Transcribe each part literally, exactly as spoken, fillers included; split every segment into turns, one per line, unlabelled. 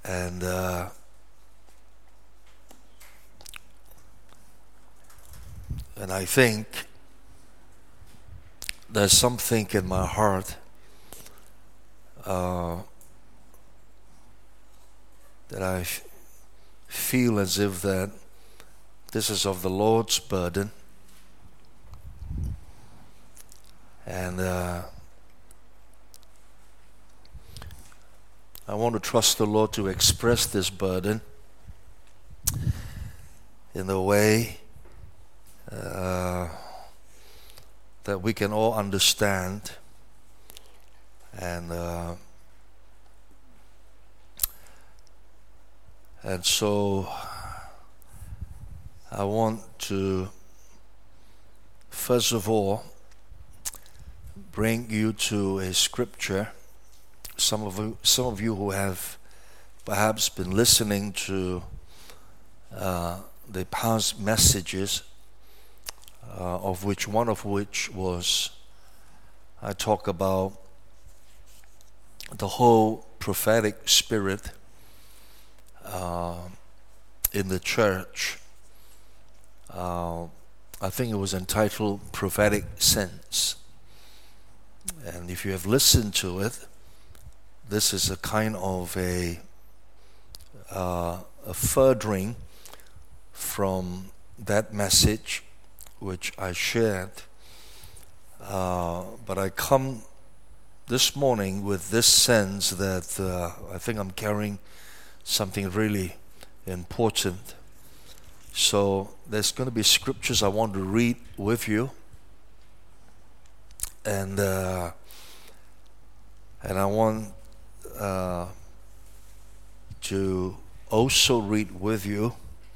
And uh, and I think there's something in my heart uh, that I f- feel as if that this is of the Lord's burden. And uh, I want to trust the Lord to express this burden in the way uh, that we can all understand. And uh, and so I want to first of all bring you to a scripture. Some of you, some of you who have perhaps been listening to uh, the past messages, uh, of which one of which was I talk about the whole prophetic spirit uh, in the church. Uh, I think it was entitled Prophetic Sense. And if you have listened to it, this is a kind of a, uh, a furthering from that message which I shared. Uh, but I come this morning with this sense that uh, I think I'm carrying something really important. So there's going to be scriptures I want to read with you. And uh, and I want uh, to also read with you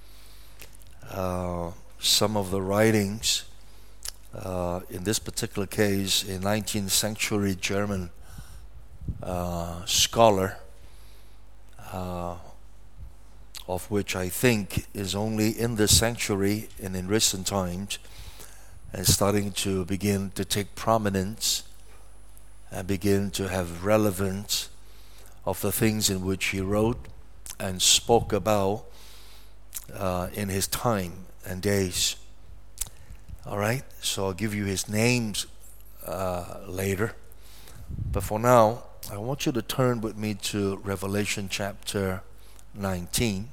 uh, some of the writings, uh, in this particular case, a nineteenth century German uh, scholar, uh, of which I think is only in this century and in recent times, and starting to begin to take prominence and begin to have relevance of the things in which he wrote and spoke about uh, in his time and days. All right, so I'll give you his names uh, later. But for now, I want you to turn with me to Revelation chapter nineteen.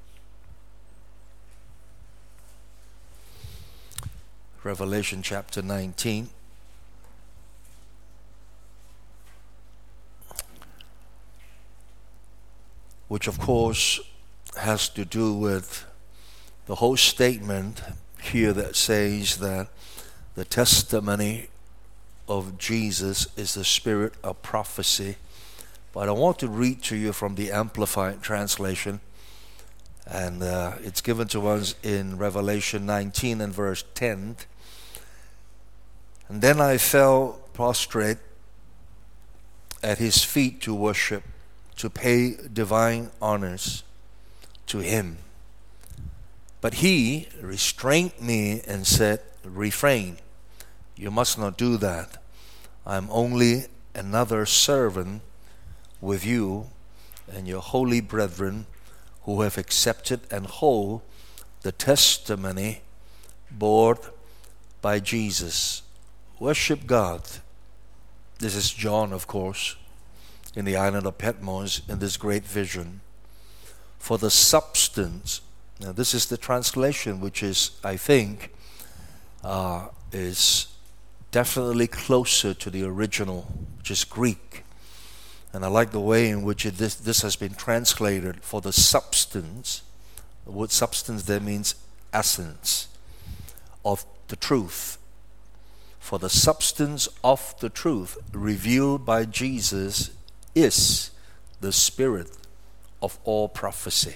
Revelation chapter nineteen. Which of course has to do with the whole statement here that says that the testimony of Jesus is the spirit of prophecy. But I want to read to you from the Amplified Translation, and uh, it's given to us in Revelation nineteen and verse ten. And then I fell prostrate at his feet to worship, to pay divine honors to him. But he restrained me and said, "Refrain, you must not do that. I am only another servant with you and your holy brethren who have accepted and hold the testimony borne by Jesus. Worship God." This is John, of course, in the island of Patmos in this great vision. "For the substance," now this is the translation which is, I think, uh, is definitely closer to the original, which is Greek. And I like the way in which it, this, this has been translated. For the substance, the word substance there means essence of the truth. For the substance of the truth revealed by Jesus is the spirit of all prophecy.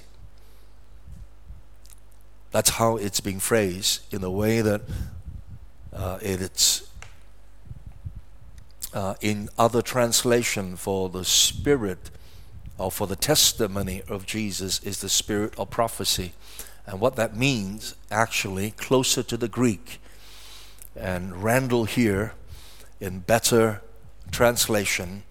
That's how it's being phrased in the way that uh, it's uh, in other translation. For the spirit or for the testimony of Jesus is the spirit of prophecy. And what that means, actually, closer to the Greek. And Randall here, in better translation,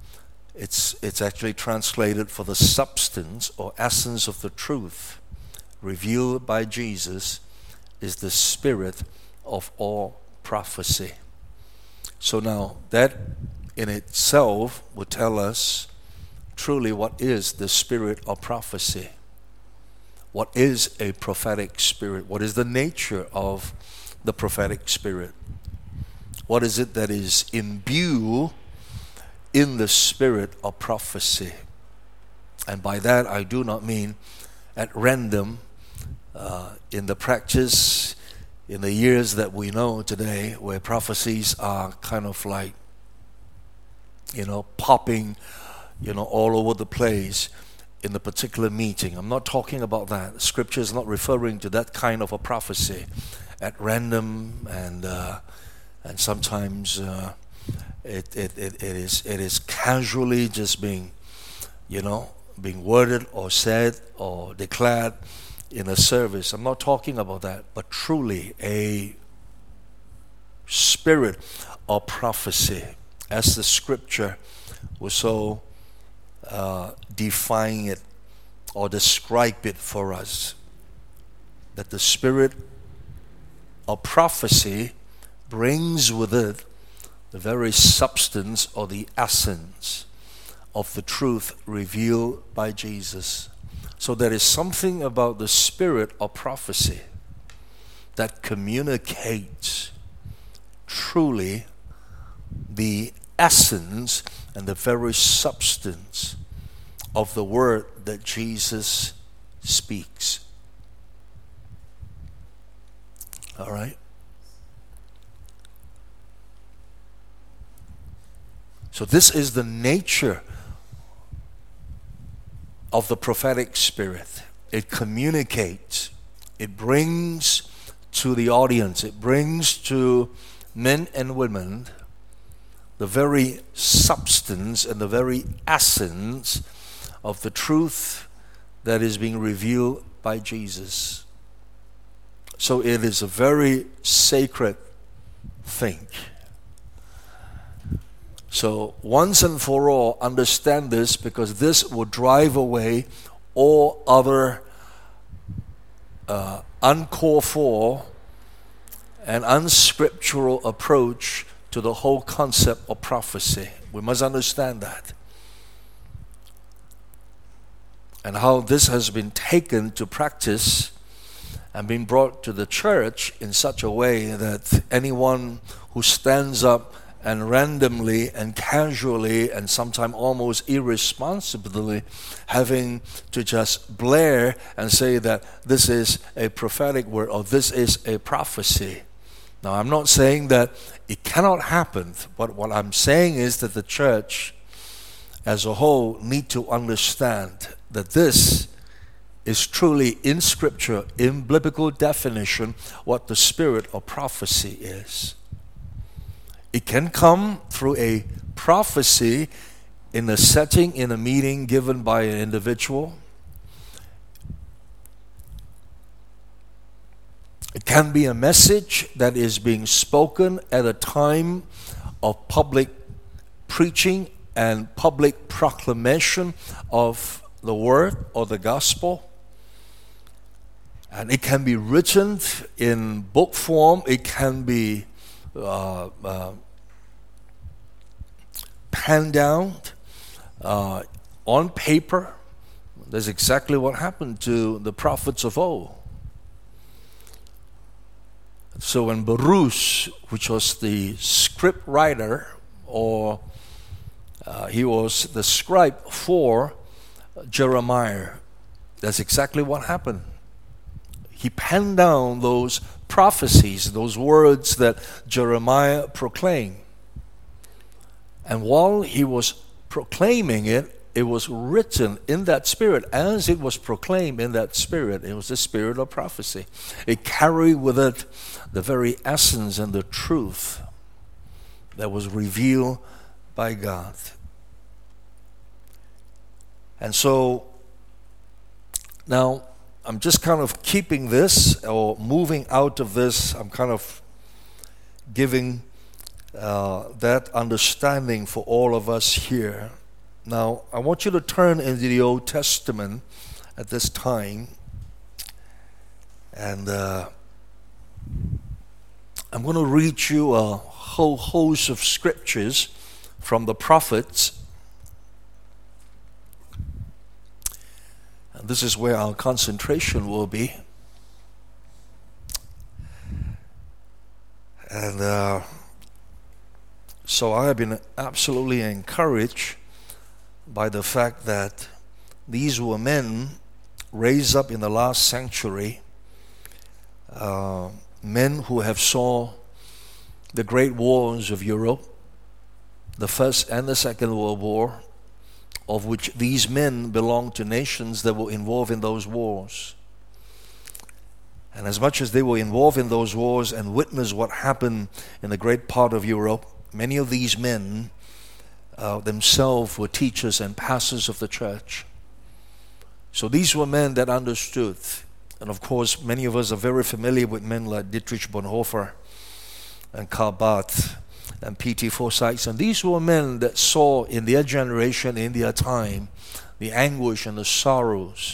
It's, it's actually translated for the substance or essence of the truth revealed by Jesus is the spirit of all prophecy. So now that in itself would tell us truly what is the spirit of prophecy. What is a prophetic spirit? What is the nature of the prophetic spirit? What is it that is imbued in the spirit of prophecy? And by that I do not mean at random uh, in the practice in the years that we know today, where prophecies are kind of like, you know, popping, you know, all over the place in the particular meeting. I'm not talking about that. Scripture is not referring to that kind of a prophecy at random, and uh, and sometimes uh, it, it, it, it is it is casually just being, you know, being worded or said or declared in a service. I'm not talking about that, but truly a spirit of prophecy, as the Scripture was so uh, define it or describe it for us, that the spirit of prophecy brings with it the very substance or the essence of the truth revealed by Jesus. So there is something about the spirit of prophecy that communicates truly the essence and the very substance of the word that Jesus speaks. All right? So this is the nature of the prophetic spirit. It communicates, it brings to the audience, it brings to men and women the very substance and the very essence of the truth that is being revealed by Jesus. So it is a very sacred thing. So once and for all, understand this, because this will drive away all other uh, uncalled for and unscriptural approach to the whole concept of prophecy. We must understand that. And how this has been taken to practice and been brought to the church in such a way that anyone who stands up and randomly and casually and sometimes almost irresponsibly having to just blare and say that this is a prophetic word or this is a prophecy. Now, I'm not saying that it cannot happen, but what I'm saying is that the church as a whole need to understand that this is truly in Scripture, in biblical definition, what the spirit of prophecy is. It can come through a prophecy in a setting, in a meeting given by an individual. It can be a message that is being spoken at a time of public preaching and public proclamation of the word or the gospel. And it can be written in book form. It can be uh, uh, penned down uh, on paper. That's exactly what happened to the prophets of old. So when Baruch, which was the script writer, or uh, he was the scribe for Jeremiah, that's exactly what happened. He penned down those prophecies, those words that Jeremiah proclaimed. And while he was proclaiming it, it was written in that spirit. As it was proclaimed in that spirit, it was the spirit of prophecy. It carried with it the very essence and the truth that was revealed by God. And so, now, I'm just kind of keeping this or moving out of this. I'm kind of giving uh, that understanding for all of us here Now, I want you to turn into the Old Testament at this time, and uh, I'm going to read you a whole host of scriptures from the prophets. And this is where our concentration will be. And uh, so I have been absolutely encouraged by the fact that these were men raised up in the last century, uh, men who have saw the great wars of Europe, the First and the Second World War, of which these men belonged to nations that were involved in those wars. And as much as they were involved in those wars and witnessed what happened in the great part of Europe, many of these men uh, themselves were teachers and pastors of the church. So these were men that understood. And of course, many of us are very familiar with men like Dietrich Bonhoeffer and Karl Barth and P T Forsyth. And these were men that saw in their generation, in their time, the anguish and the sorrows.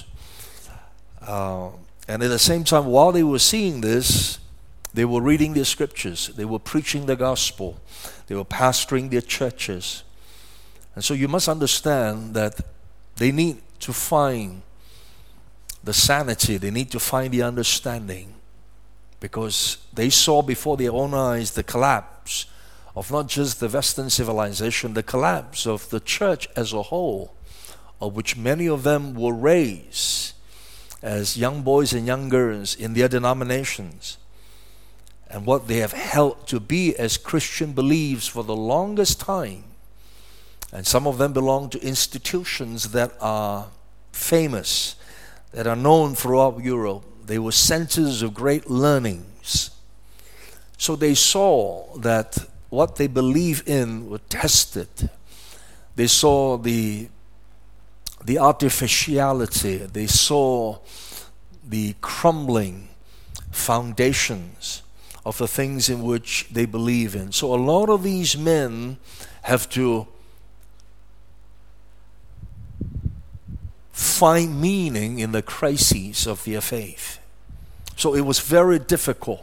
Uh, and at the same time, while they were seeing this, they were reading their scriptures. They were preaching the gospel. They were pastoring their churches. And so you must understand that they need to find the sanity. They need to find the understanding, because they saw before their own eyes the collapse of not just the Western civilization, the collapse of the church as a whole, of which many of them were raised as young boys and young girls in their denominations, and what they have held to be as Christian beliefs for the longest time. And some of them belong to institutions that are famous, that are known throughout Europe. They were centers of great learnings. So they saw that what they believed in were tested. They saw the, the artificiality. They saw the crumbling foundations of the things in which they believe in. So a lot of these men have to find meaning in the crises of their faith. So it was very difficult.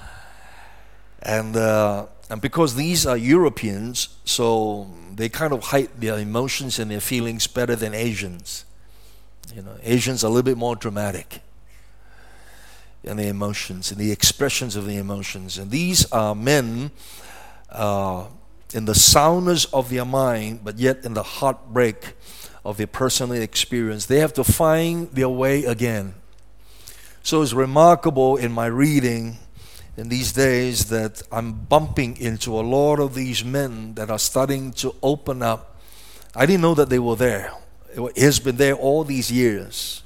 And uh, and because these are Europeans, so they kind of hide their emotions and their feelings better than Asians. You know, Asians are a little bit more dramatic in the emotions, in the expressions of the emotions. And these are men uh, in the soundness of their mind, but yet in the heartbreak of their personal experience. They have to find their way again. So it's remarkable in my reading in these days that I'm bumping into a lot of these men that are starting to open up. I didn't know that they were there. It has been there all these years.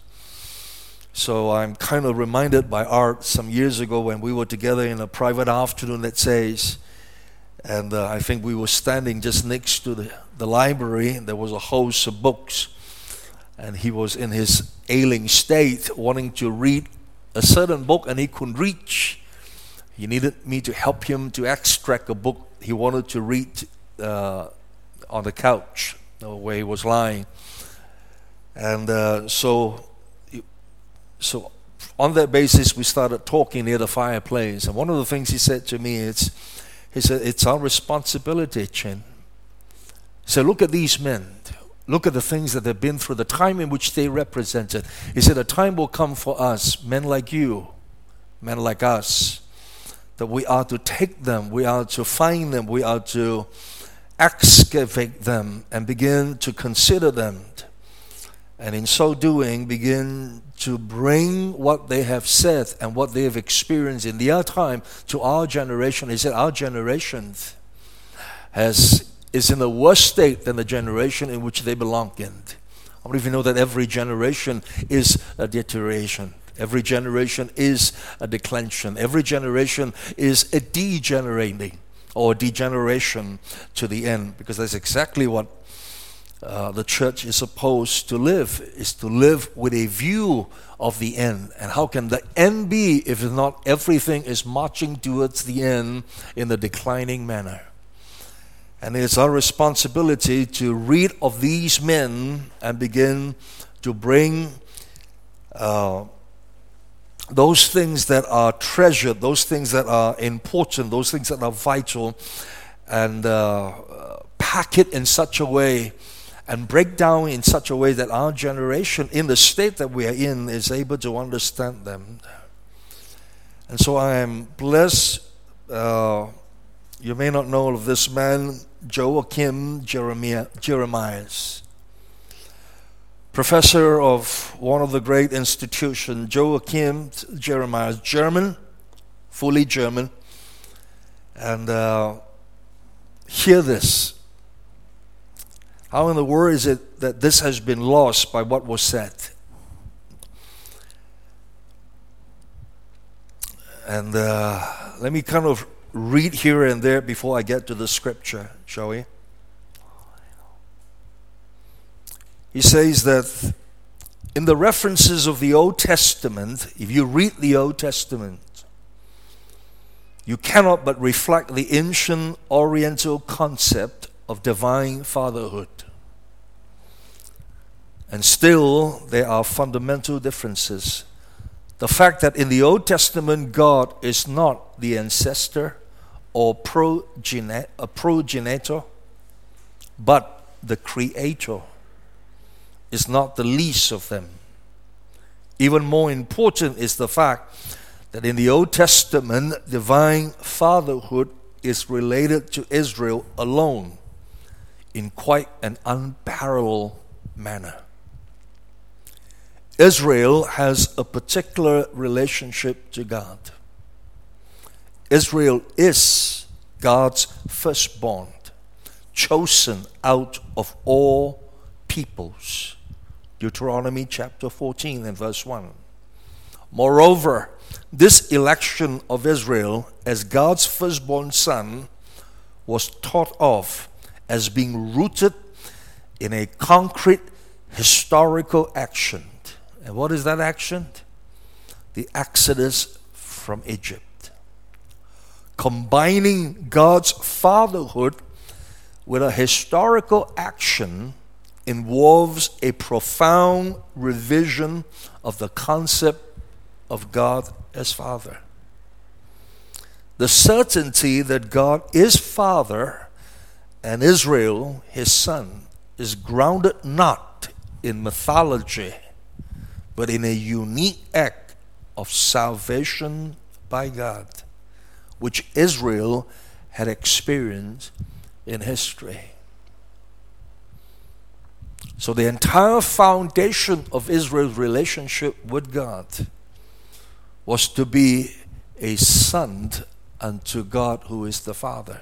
So I'm kind of reminded by Art some years ago when we were together in a private afternoon, let's say, and uh, I think we were standing just next to the, the library, and there was a host of books, and he was in his ailing state wanting to read a certain book and he couldn't reach. He needed me to help him to extract a book he wanted to read uh, on the couch where he was lying. And uh, so so on that basis we started talking near the fireplace, and one of the things he said to me is, he said, it's our responsibility, Chin. He said, look at these men. Look at the things that they've been through, the time in which they represented. He said, a time will come for us, men like you, men like us, that we are to take them, we are to find them, we are to excavate them and begin to consider them. And in so doing, begin to bring what they have said and what they have experienced in their time to our generation. He said, our generation has is in a worse state than the generation in which they belong in. How many of you know that every generation is a deterioration? Every generation is a declension. Every generation is a degenerating or degeneration to the end, because that's exactly what uh, the church is supposed to live, is to live with a view of the end. And how can the end be if not everything is marching towards the end in the declining manner? And it's our responsibility to read of these men and begin to bring uh, those things that are treasured, those things that are important, those things that are vital, and uh, pack it in such a way and break down in such a way that our generation, in the state that we are in, is able to understand them. And so I am blessed. Uh, you may not know of this man, Joachim Jeremiah, Jeremias, professor of one of the great institutions. Joachim Jeremias, German, fully German. And uh, hear this. How in the world is it that this has been lost by what was said? And uh, let me kind of read here and there before I get to the scripture, shall we? He says that in the references of the Old Testament, if you read the Old Testament, you cannot but reflect the ancient Oriental concept of divine fatherhood. And still, there are fundamental differences. The fact that in the Old Testament, God is not the ancestor or progenitor, but the creator, is not the least of them. Even more important is the fact that in the Old Testament, divine fatherhood is related to Israel alone in quite an unparalleled manner. Israel has a particular relationship to God. Israel is God's firstborn, chosen out of all peoples. Deuteronomy chapter fourteen and verse one. Moreover, this election of Israel as God's firstborn son was thought of as being rooted in a concrete historical action. And what is that action? The Exodus from Egypt. Combining God's fatherhood with a historical action involves a profound revision of the concept of God as Father. The certainty that God is Father and Israel, his son, is grounded not in mythology, but in a unique act of salvation by God, which Israel had experienced in history. So the entire foundation of Israel's relationship with God was to be a son unto God who is the Father.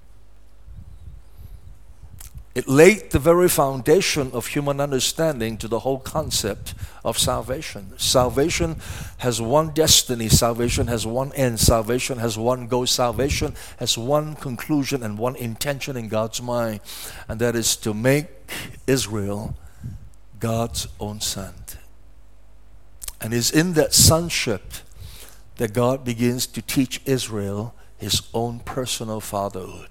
It laid the very foundation of human understanding to the whole concept of salvation. Salvation has one destiny. Salvation has one end. Salvation has one goal. Salvation has one conclusion and one intention in God's mind, and that is to make Israel God's own son. And it's in that sonship that God begins to teach Israel his own personal fatherhood.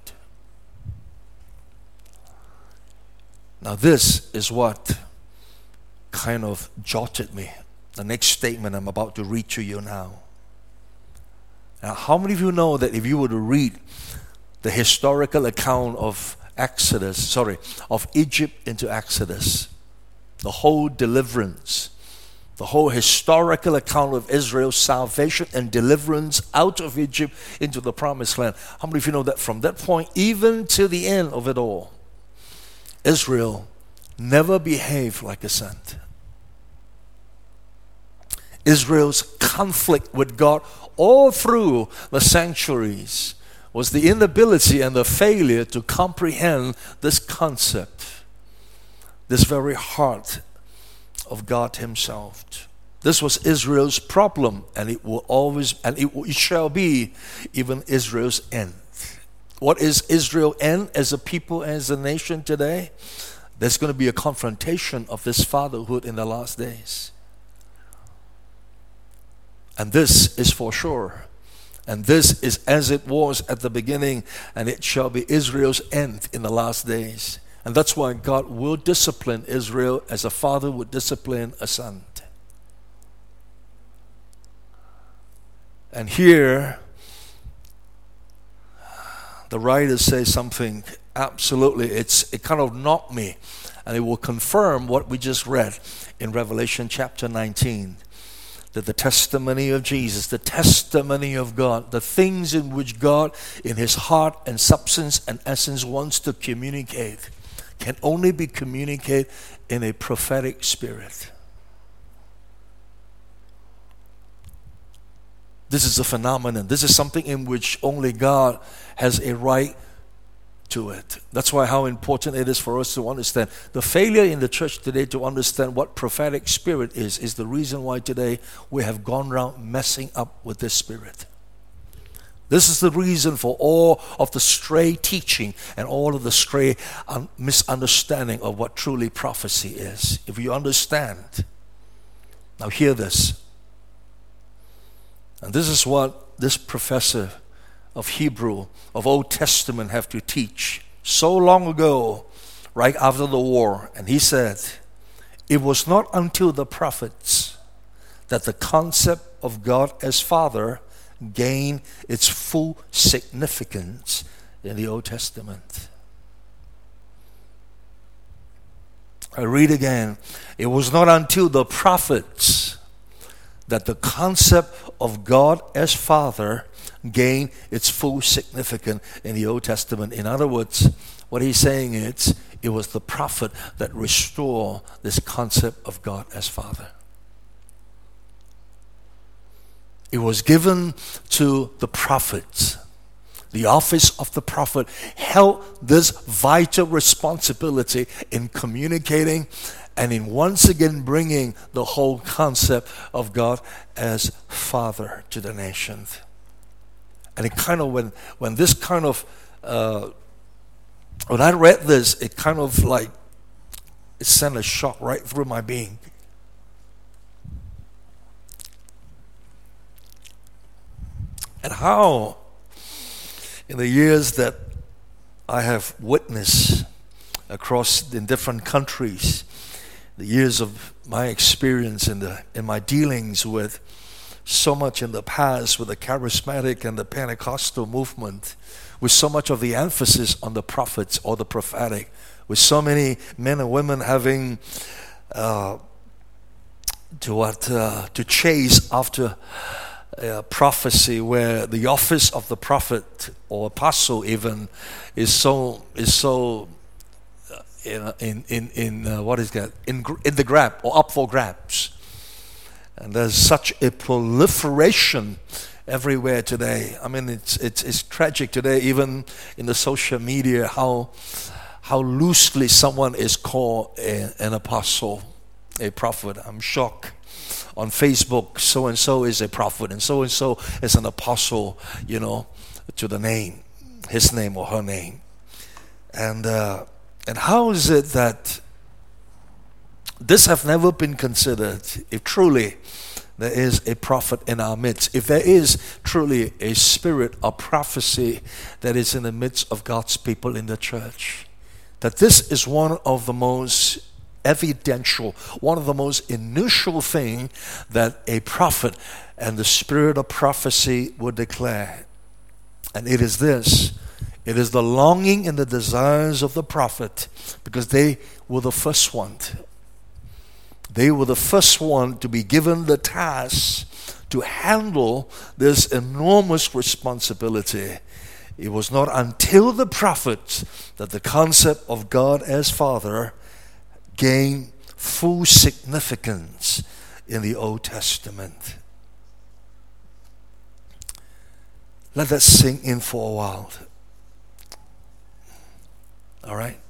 Now this is what kind of jotted me. The next statement I'm about to read to you now. Now, how many of you know that if you were to read the historical account of Exodus, sorry, of Egypt into Exodus, the whole deliverance, the whole historical account of Israel's salvation and deliverance out of Egypt into the promised land, how many of you know that from that point even to the end of it all, Israel never behaved like a son. Israel's conflict with God all through the centuries was the inability and the failure to comprehend this concept, this very heart of God himself. This was Israel's problem, and it will always, and it, will, it shall be even Israel's end. What is Israel end as a people, as a nation today? There's going to be a confrontation of this fatherhood in the last days. And this is for sure. And this is as it was at the beginning, and it shall be Israel's end in the last days. And that's why God will discipline Israel as a father would discipline a son. And here, the writer says something absolutely, it's it kind of knocked me, and it will confirm what we just read in Revelation chapter nineteen, that the testimony of Jesus, the testimony of God, the things in which God in his heart and substance and essence wants to communicate can only be communicated in a prophetic spirit. This is a phenomenon. This is something in which only God has a right to it. That's why how important it is for us to understand. The failure in the church today to understand what prophetic spirit is, is the reason why today we have gone around messing up with this spirit. This is the reason for all of the stray teaching and all of the stray um, misunderstanding of what truly prophecy is. If you understand, now hear this. And this is what this professor of Hebrew, of Old Testament have to teach so long ago, right after the war. And he said, it was not until the prophets that the concept of God as Father gained its full significance in the Old Testament. I read again. It was not until the prophets that the concept of God as Father gained its full significance in the Old Testament. In other words, what he's saying is, it was the prophet that restored this concept of God as Father. It was given to the prophets. The office of the prophet held this vital responsibility in communicating and in once again bringing the whole concept of God as Father to the nations. And it kind of, when, when this kind of, uh, when I read this, it kind of like, it sent a shock right through my being. And how, in the years that I have witnessed across in different countries, the years of my experience in the in my dealings with so much in the past with the charismatic and the Pentecostal movement, with so much of the emphasis on the prophets or the prophetic, with so many men and women having uh, to what uh, to chase after uh, prophecy, where the office of the prophet or apostle even is so is so. In in in, in uh, what is that? In in the grab or up for grabs, and there's such a proliferation everywhere today. I mean, it's it's it's tragic today, even in the social media, how how loosely someone is called a, an apostle, a prophet. I'm shocked. On Facebook, so and so is a prophet, and so and so is an apostle. You know, to the name, his name or her name, and. Uh, And how is it that this have never been considered, if truly there is a prophet in our midst, if there is truly a spirit of prophecy that is in the midst of God's people in the church, that this is one of the most evidential, one of the most initial thing that a prophet and the spirit of prophecy would declare. And it is this. It is the longing and the desires of the prophet, because they were the first one. They were the first one to be given the task to handle this enormous responsibility. It was not until the prophet that the concept of God as Father gained full significance in the Old Testament. Let that sink in for a while. All right?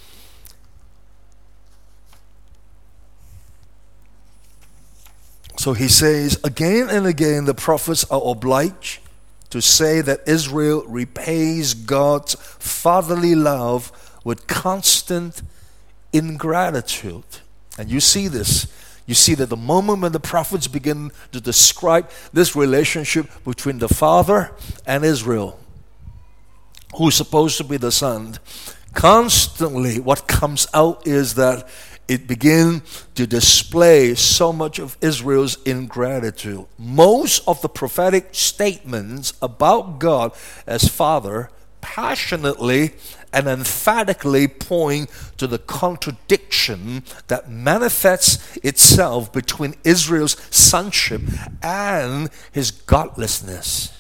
So he says, again and again the prophets are obliged to say that Israel repays God's fatherly love with constant ingratitude. And you see this. You see that the moment when the prophets begin to describe this relationship between the Father and Israel, who's supposed to be the Son, constantly what comes out is that it begins to display so much of Israel's ingratitude. Most of the prophetic statements about God as Father passionately and emphatically point to the contradiction that manifests itself between Israel's sonship and his godlessness.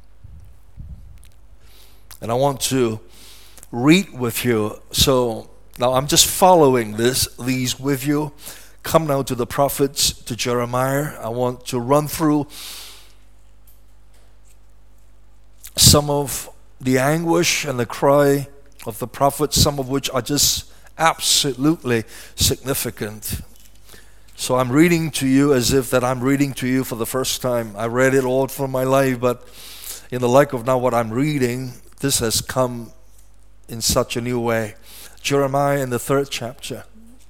And I want to read with you. So now I'm just following this, these with you. Come now to the prophets, to Jeremiah. I want to run through some of the anguish and the cry of the prophets, some of which are just absolutely significant. So I'm reading to you as if that I'm reading to you for the first time. I read it all through my life, but in the light of now what I'm reading, this has come in such a new way. Jeremiah in the third chapter.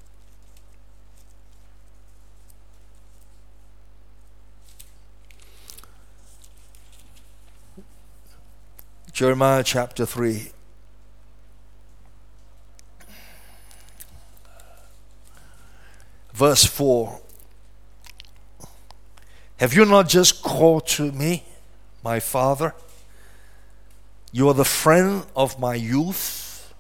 Jeremiah chapter three. Verse four. Have you not just called to me, my Father? You are the friend of my youth.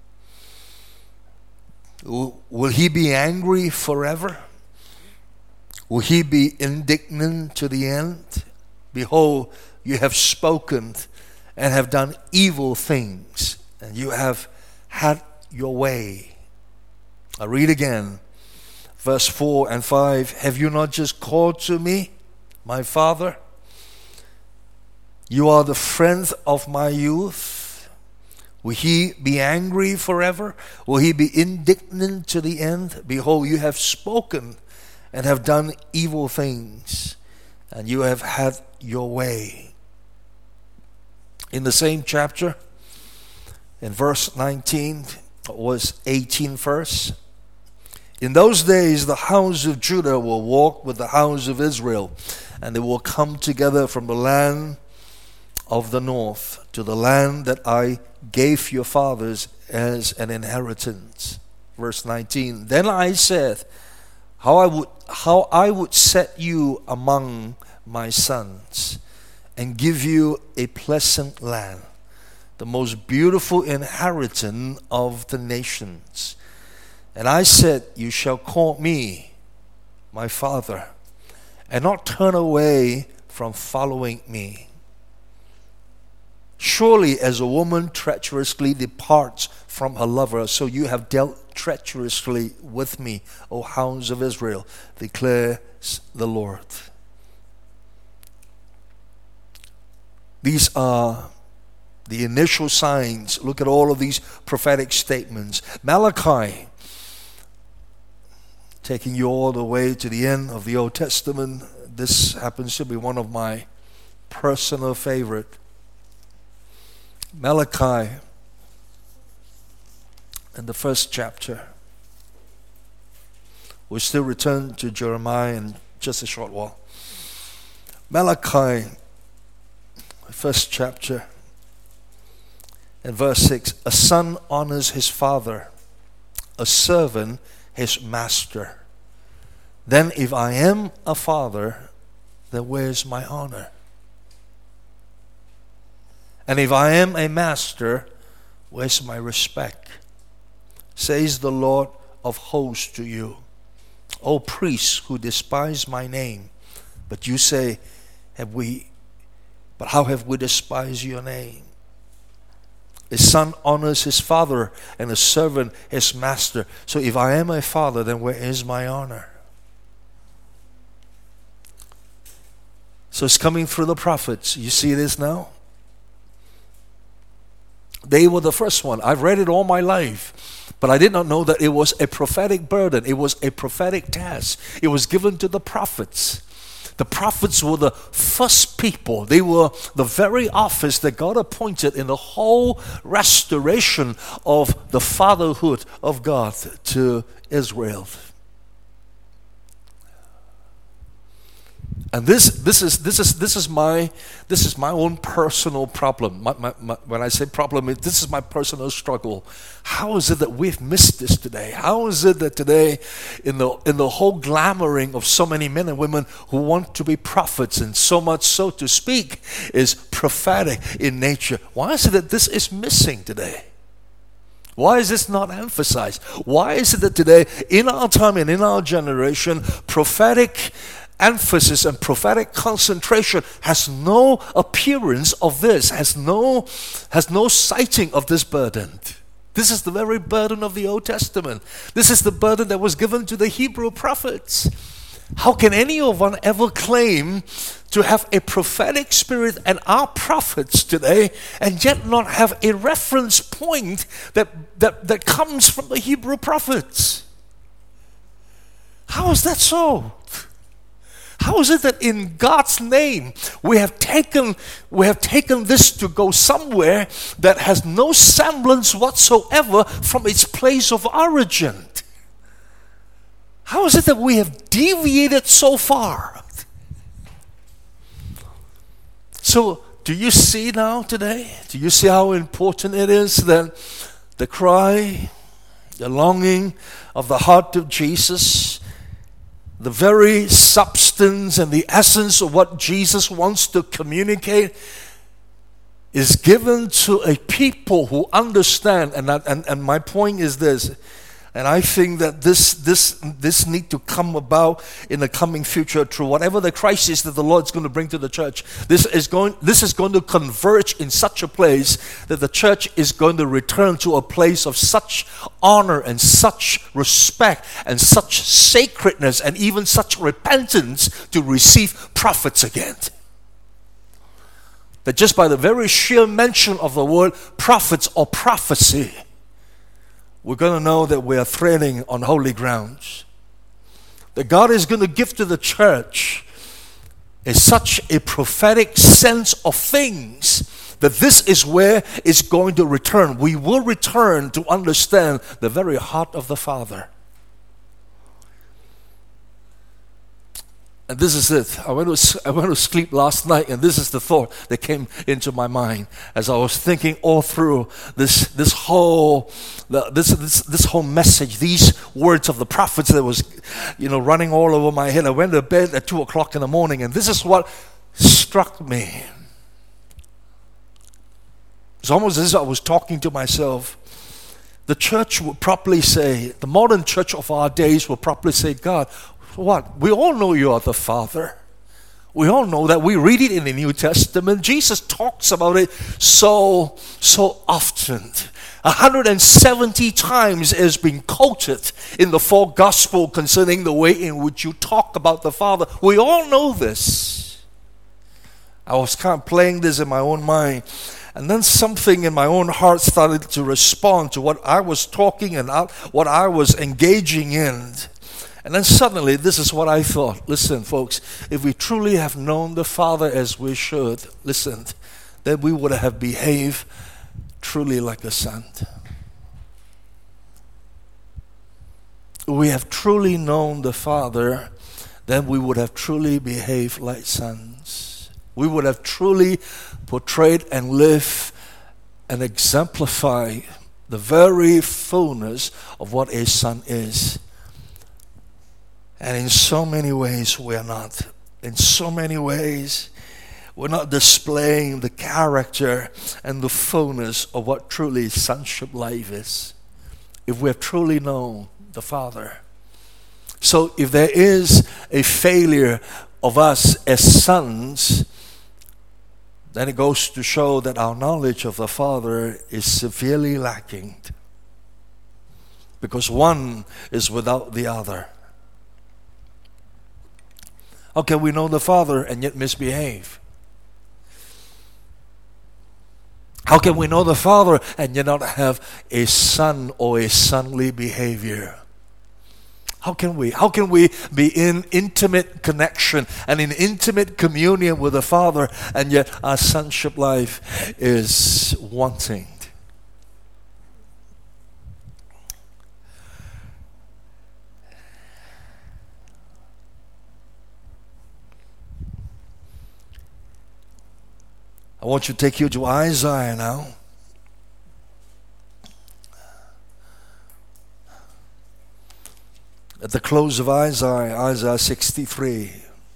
Will he be angry forever? Will he be indignant to the end? Behold, you have spoken and have done evil things, and you have had your way. I read again, verse four and five. Have you not just called to me, my Father? You are the friend of my youth. Will he be angry forever? Will he be indignant to the end? Behold, you have spoken and have done evil things, and you have had your way. In the same chapter, in verse nineteen, was eighteenth verse. In those days, the house of Judah will walk with the house of Israel, and they will come together from the land of the north to the land that I gave your fathers as an inheritance. Verse nineteen. Then I said, how I would how I would set you among my sons, and give you a pleasant land, the most beautiful inheritance of the nations. And I said, you shall call me my Father, and not turn away from following me. Surely as a woman treacherously departs from her lover, so you have dealt treacherously with me, O house of Israel, declares the Lord. These are the initial signs. Look at all of these prophetic statements. Malachi, taking you all the way to the end of the Old Testament. This happens to be one of my personal favorite. Malachi in the first chapter. We'll still return to Jeremiah in just a short while. Malachi, first chapter, and verse six. A son honors his father, a servant his master. Then if I am a father, then where's my honor? And if I am a master, where's my respect? Says the Lord of hosts to you, O priests who despise my name. But you say, have we, but how have we despised your name? A son honors his father, and a servant his master. So if I am a father, then where is my honor? So it's coming through the prophets. You see this now? They were the first one. I've read it all my life, but I did not know that it was a prophetic burden. It was a prophetic task. It was given to the prophets. The prophets were the first people. They were the very office that God appointed in the whole restoration of the fatherhood of God to Israel. And this, this is this is this is my this is my own personal problem. My, my, my, when I say problem, this is my personal struggle. How is it that we've missed this today? How is it that today, in the in the whole glamoring of so many men and women who want to be prophets, and so much so to speak is prophetic in nature, why is it that this is missing today? Why is this not emphasized? Why is it that today, in our time and in our generation, prophetic emphasis and prophetic concentration has no appearance of this, has no, has no sighting of this burden? This is the very burden of the Old Testament. This is the burden that was given to the Hebrew prophets. How can any of one ever claim to have a prophetic spirit and our prophets today, and yet not have a reference point that, that, that comes from the Hebrew prophets? How is that so? How is it that in God's name we have taken we have taken this to go somewhere that has no semblance whatsoever from its place of origin? How is it that we have deviated so far? So, do you see now today? Do you see how important it is that the cry, the longing of the heart of Jesus, the very substance and the essence of what Jesus wants to communicate, is given to a people who understand? And that, and, and my point is this, and I think that this this this need to come about in the coming future through whatever the crisis that the Lord is going to bring to the church. This is going this is going to converge in such a place that the church is going to return to a place of such honor and such respect and such sacredness and even such repentance to receive prophets again. That just by the very sheer mention of the word prophets or prophecy, we're going to know that we are treading on holy grounds. That God is going to give to the church is such a prophetic sense of things that this is where it's going to return. We will return to understand the very heart of the Father. And this is it. I went to, I went to sleep last night, and this is the thought that came into my mind as I was thinking all through this this whole this this this whole message, these words of the prophets that was, you know, running all over my head. I went to bed at two o'clock in the morning, and this is what struck me. It's almost as if I was talking to myself. The church would probably say, the modern church of our days will probably say, God, what? We all know you are the Father. We all know that. We read it in the New Testament. Jesus talks about it so, so often. one hundred seventy times it has been quoted in the four Gospels concerning the way in which you talk about the Father. We all know this. I was kind of playing this in my own mind. And then something in my own heart started to respond to what I was talking and what I was engaging in. And then suddenly, this is what I thought. Listen, folks, if we truly have known the Father as we should, listen, then we would have behaved truly like a son. If we have truly known the Father, then we would have truly behaved like sons. We would have truly portrayed and lived and exemplified the very fullness of what a son is. And in so many ways, we're not. In so many ways, we're not displaying the character and the fullness of what truly sonship life is. If we have truly known the Father. So if there is a failure of us as sons, then it goes to show that our knowledge of the Father is severely lacking. Because one is without the other. How can we know the Father and yet misbehave? How can we know the Father and yet not have a son or a sonly behavior? How can we? How can we be in intimate connection and in intimate communion with the Father and yet our sonship life is wanting? I want to take you to Isaiah now. At the close of Isaiah, Isaiah sixty-three.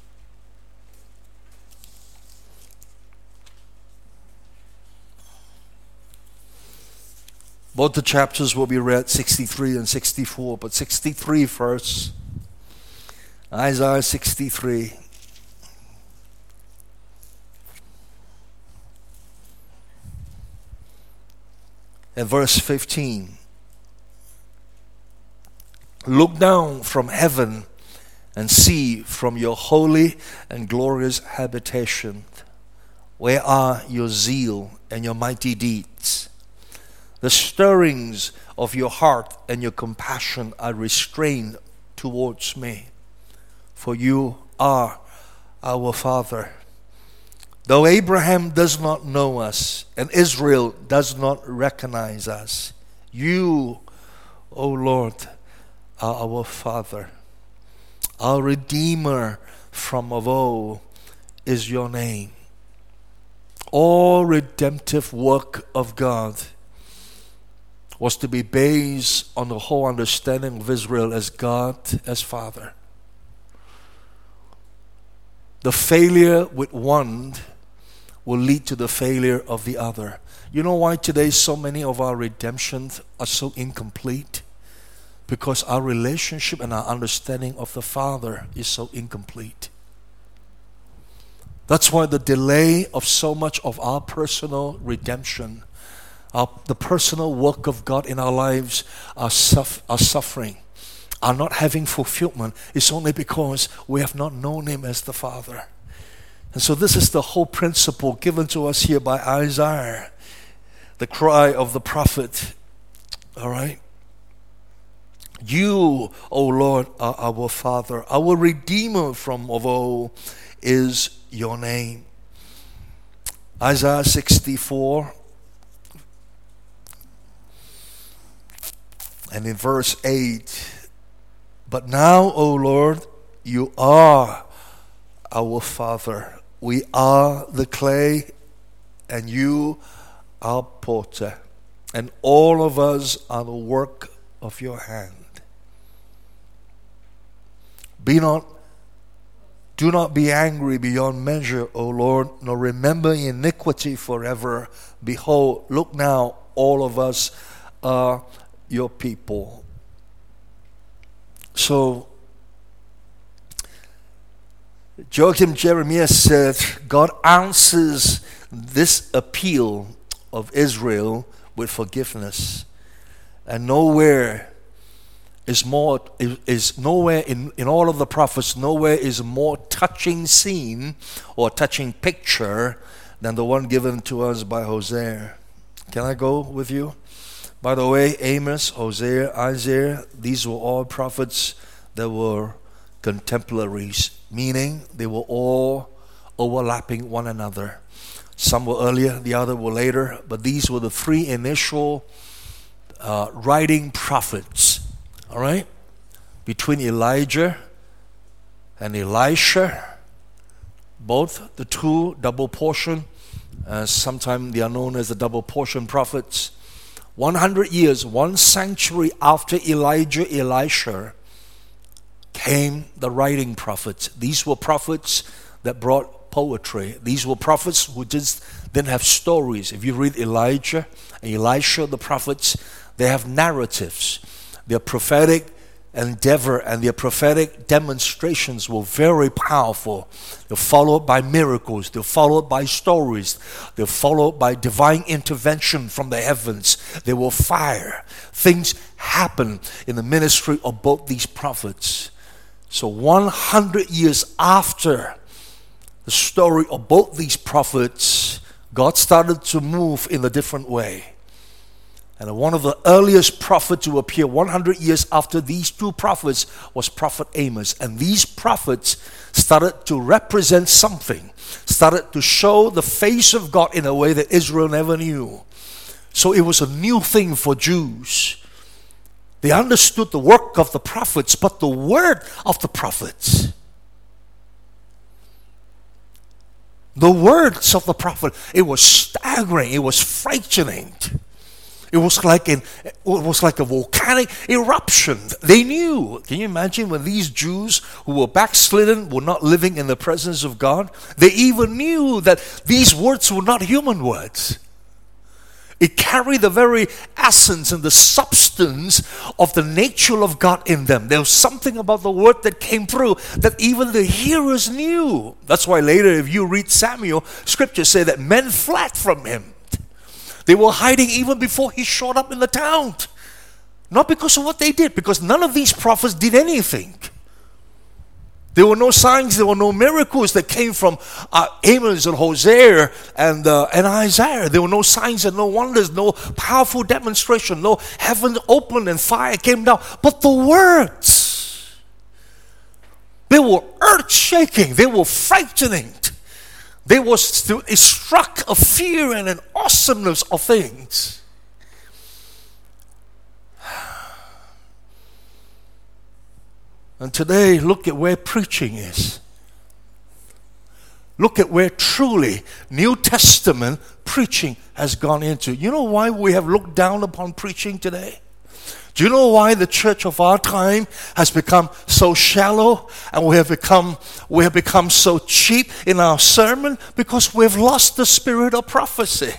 Both the chapters will be read, sixty-three and sixty-four, but sixty-three first. Isaiah sixty-three. And verse fifteen. Look down from heaven and see from your holy and glorious habitation. Where are your zeal and your mighty deeds? The stirrings of your heart and your compassion are restrained towards me. For you are our Father. Though Abraham does not know us and Israel does not recognize us, you, O Lord, are our Father. Our Redeemer from of old is your name. All redemptive work of God was to be based on the whole understanding of Israel as God as Father. The failure with one will lead to the failure of the other. You know why today so many of our redemptions are so incomplete? Because our relationship and our understanding of the Father is so incomplete. That's why the delay of so much of our personal redemption, our, the personal work of God in our lives are, suff- are suffering, are not having fulfillment, is only because we have not known Him as the Father. And so this is the whole principle given to us here by Isaiah, the cry of the prophet. All right? You, O Lord, are our Father. Our Redeemer from of old is your name. Isaiah sixty-four. And in verse eight. But now, O Lord, you are our Father. We are the clay, and you are potter. And all of us are the work of your hand. Be not, do not be angry beyond measure, O Lord, nor remember iniquity forever. Behold, look now, all of us are your people. So, Joachim Jeremiah said, God answers this appeal of Israel with forgiveness. And nowhere is more is, is nowhere in, in all of the prophets, nowhere is a more touching scene or touching picture than the one given to us by Hosea. Can I go with you? By the way, Amos, Hosea, Isaiah, these were all prophets that were contemporaries, meaning they were all overlapping one another. Some were earlier, the other were later, but these were the three initial uh, writing prophets. All right? Between Elijah and Elisha, both the two double portion, uh, sometimes they are known as the double portion prophets. one hundred years, one century after Elijah, Elisha, came the writing prophets. These were prophets that brought poetry. These were prophets who just didn't have stories. If you read Elijah and Elisha, the prophets, they have narratives. Their prophetic endeavor and their prophetic demonstrations were very powerful. They're followed by miracles. They're followed by stories. They're followed by divine intervention from the heavens. They will fire. Things happen in the ministry of both these prophets. So one hundred years after the story of both these prophets, God started to move in a different way. And one of the earliest prophets to appear one hundred years after these two prophets was Prophet Amos. And these prophets started to represent something, started to show the face of God in a way that Israel never knew. So it was a new thing for Jews. They understood the work of the prophets, but the word of the prophets, The words of the prophet, it was staggering, it was frightening. It was like an, it was like a volcanic eruption. They knew. Can you imagine when these Jews who were backslidden were not living in the presence of God? They even knew that these words were not human words. It carried the very essence and the substance of the nature of God in them. There was something about the word that came through that even the hearers knew. That's why later, if you read Samuel, scriptures say that men fled from him. They were hiding even before he showed up in the town. Not because of what they did, because none of these prophets did anything. There were no signs, there were no miracles that came from uh, Amos and Hosea and, uh, and Isaiah. There were no signs and no wonders, no powerful demonstration, no heaven opened and fire came down. But the words, they were earth-shaking, they were frightening. They were still, it struck a fear and an awesomeness of things. And today, look at where preaching is. Look at where truly New Testament preaching has gone into. You know why we have looked down upon preaching today? Do you know why the church of our time has become so shallow and we have become we have become so cheap in our sermon? Because we've lost the spirit of prophecy.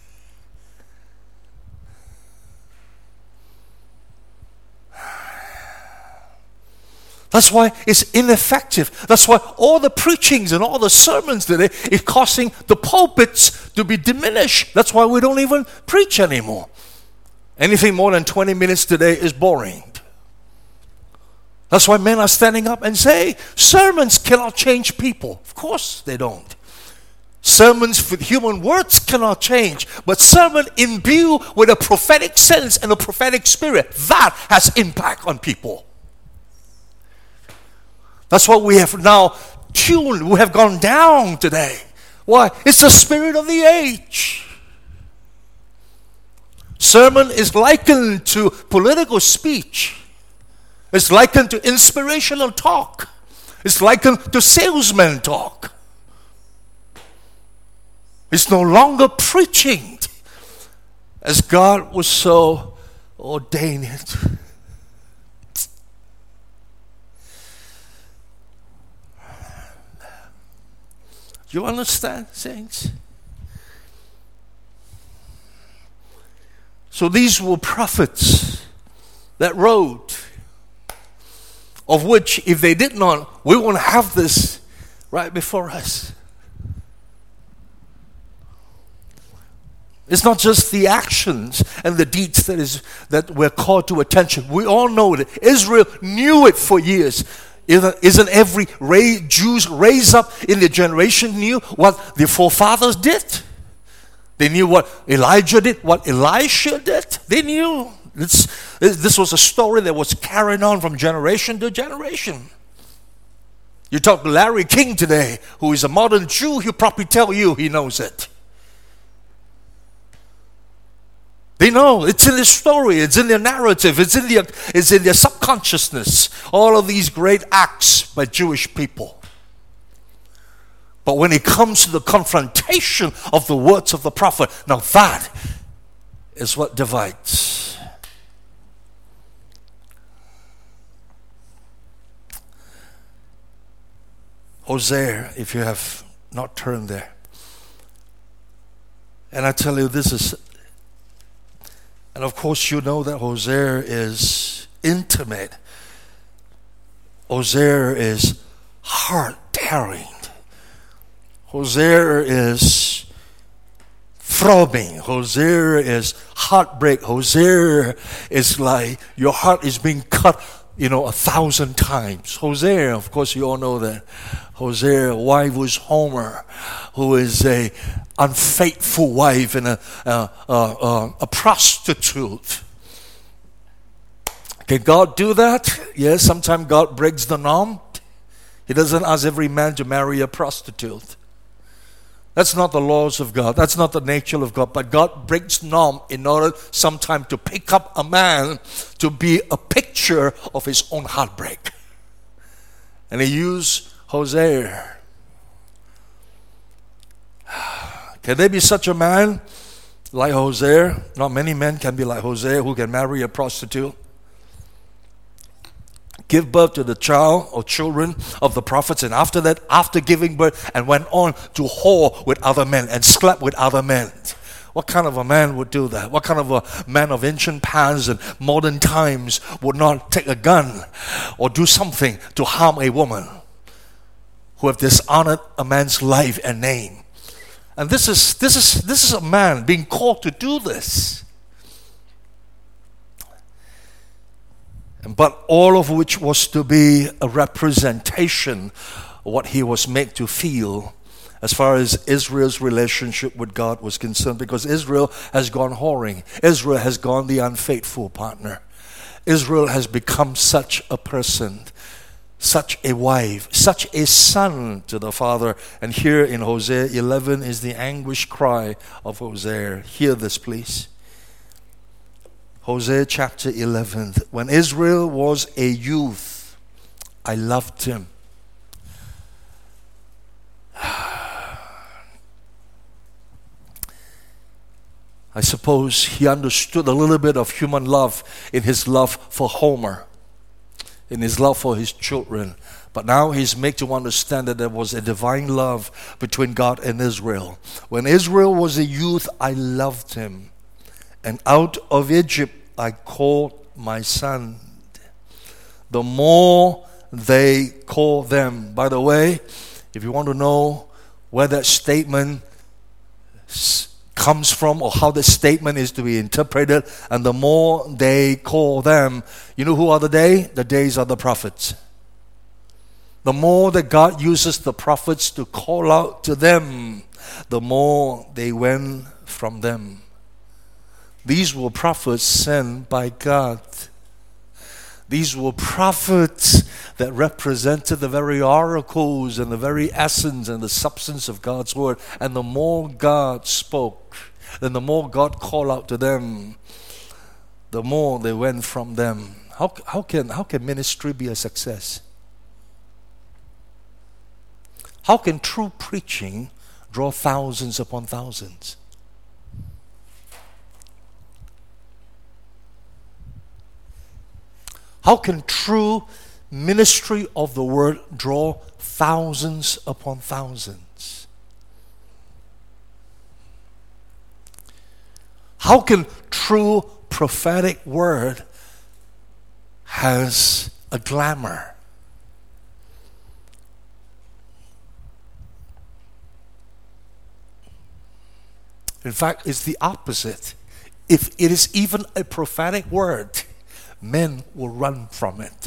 That's why it's ineffective. That's why all the preachings and all the sermons today is causing the pulpits to be diminished. That's why we don't even preach anymore. Anything more than twenty minutes today is boring. That's why men are standing up and say, sermons cannot change people. Of course they don't. Sermons with human words cannot change. But sermon imbued with a prophetic sense and a prophetic spirit, that has impact on people. That's what we have now tuned. We have gone down today. Why? It's the spirit of the age. Sermon is likened to political speech. It's likened to inspirational talk. It's likened to salesman talk. It's no longer preaching as God was so ordained it. Do you understand, saints? So these were prophets that wrote, of which if they did not, we won't have this right before us. It's not just the actions and the deeds that is that we're called to attention. We all know it. Israel knew it for years. Isn't every raise, Jews raised up in the generation knew what their forefathers did? They knew what Elijah did, what Elisha did. They knew. It's, this was a story that was carried on from generation to generation. You talk to Larry King today, who is a modern Jew, he'll probably tell you he knows it. They know. It's in the story. It's in their narrative. It's in their, it's in their subconsciousness. All of these great acts by Jewish people. But when it comes to the confrontation of the words of the prophet, now that is what divides. Hosea, if you have not turned there. And I tell you, this is, and of course you know that Hosea is intimate. Hosea is heart-tearing. Hosea is throbbing. Hosea is heartbreak. Hosea is like your heart is being cut, you know, a thousand times. Hosea, of course, you all know that. Hosea, wife was Homer, who is a unfaithful wife and a, a, a, a, a prostitute. Can God do that? Yes, sometimes God breaks the norm. He doesn't ask every man to marry a prostitute. That's not the laws of God. That's not the nature of God. But God breaks norm in order sometimes to pick up a man to be a picture of his own heartbreak. And he used Hosea. Can there be such a man like Hosea? Not many men can be like Hosea who can marry a prostitute, give birth to the child or children of the prophets, and after that, after giving birth, and went on to whore with other men and slept with other men. What kind of a man would do that? What kind of a man of ancient past and modern times would not take a gun or do something to harm a woman who have dishonored a man's life and name? And this is this is this is a man being called to do this. But all of which was to be a representation of what he was made to feel as far as Israel's relationship with God was concerned, because Israel has gone whoring. Israel has gone the unfaithful partner. Israel has become such a person, such a wife, such a son to the father. And here in Hosea eleven is the anguish cry of Hosea. Hear this, please. Hosea chapter eleven. When Israel was a youth, I loved him. I suppose he understood a little bit of human love in his love for Homer, in his love for his children. But now he's made to understand that there was a divine love between God and Israel. When Israel was a youth, I loved him. And out of Egypt I called my son. The more they call them. By the way, if you want to know where that statement comes from or how the statement is to be interpreted, and the more they call them, you know who are the they? The days of the prophets. The more that God uses the prophets to call out to them, the more they went from them. These were prophets sent by God. These were prophets that represented the very oracles and the very essence and the substance of God's word. And the more God spoke, then the more God called out to them, the more they went from them. How, how, can, how can ministry be a success? How can true preaching draw thousands upon thousands? How can true ministry of the word draw thousands upon thousands? How can true prophetic word has a glamour? In fact, it's the opposite. If it is even a prophetic word, men will run from it.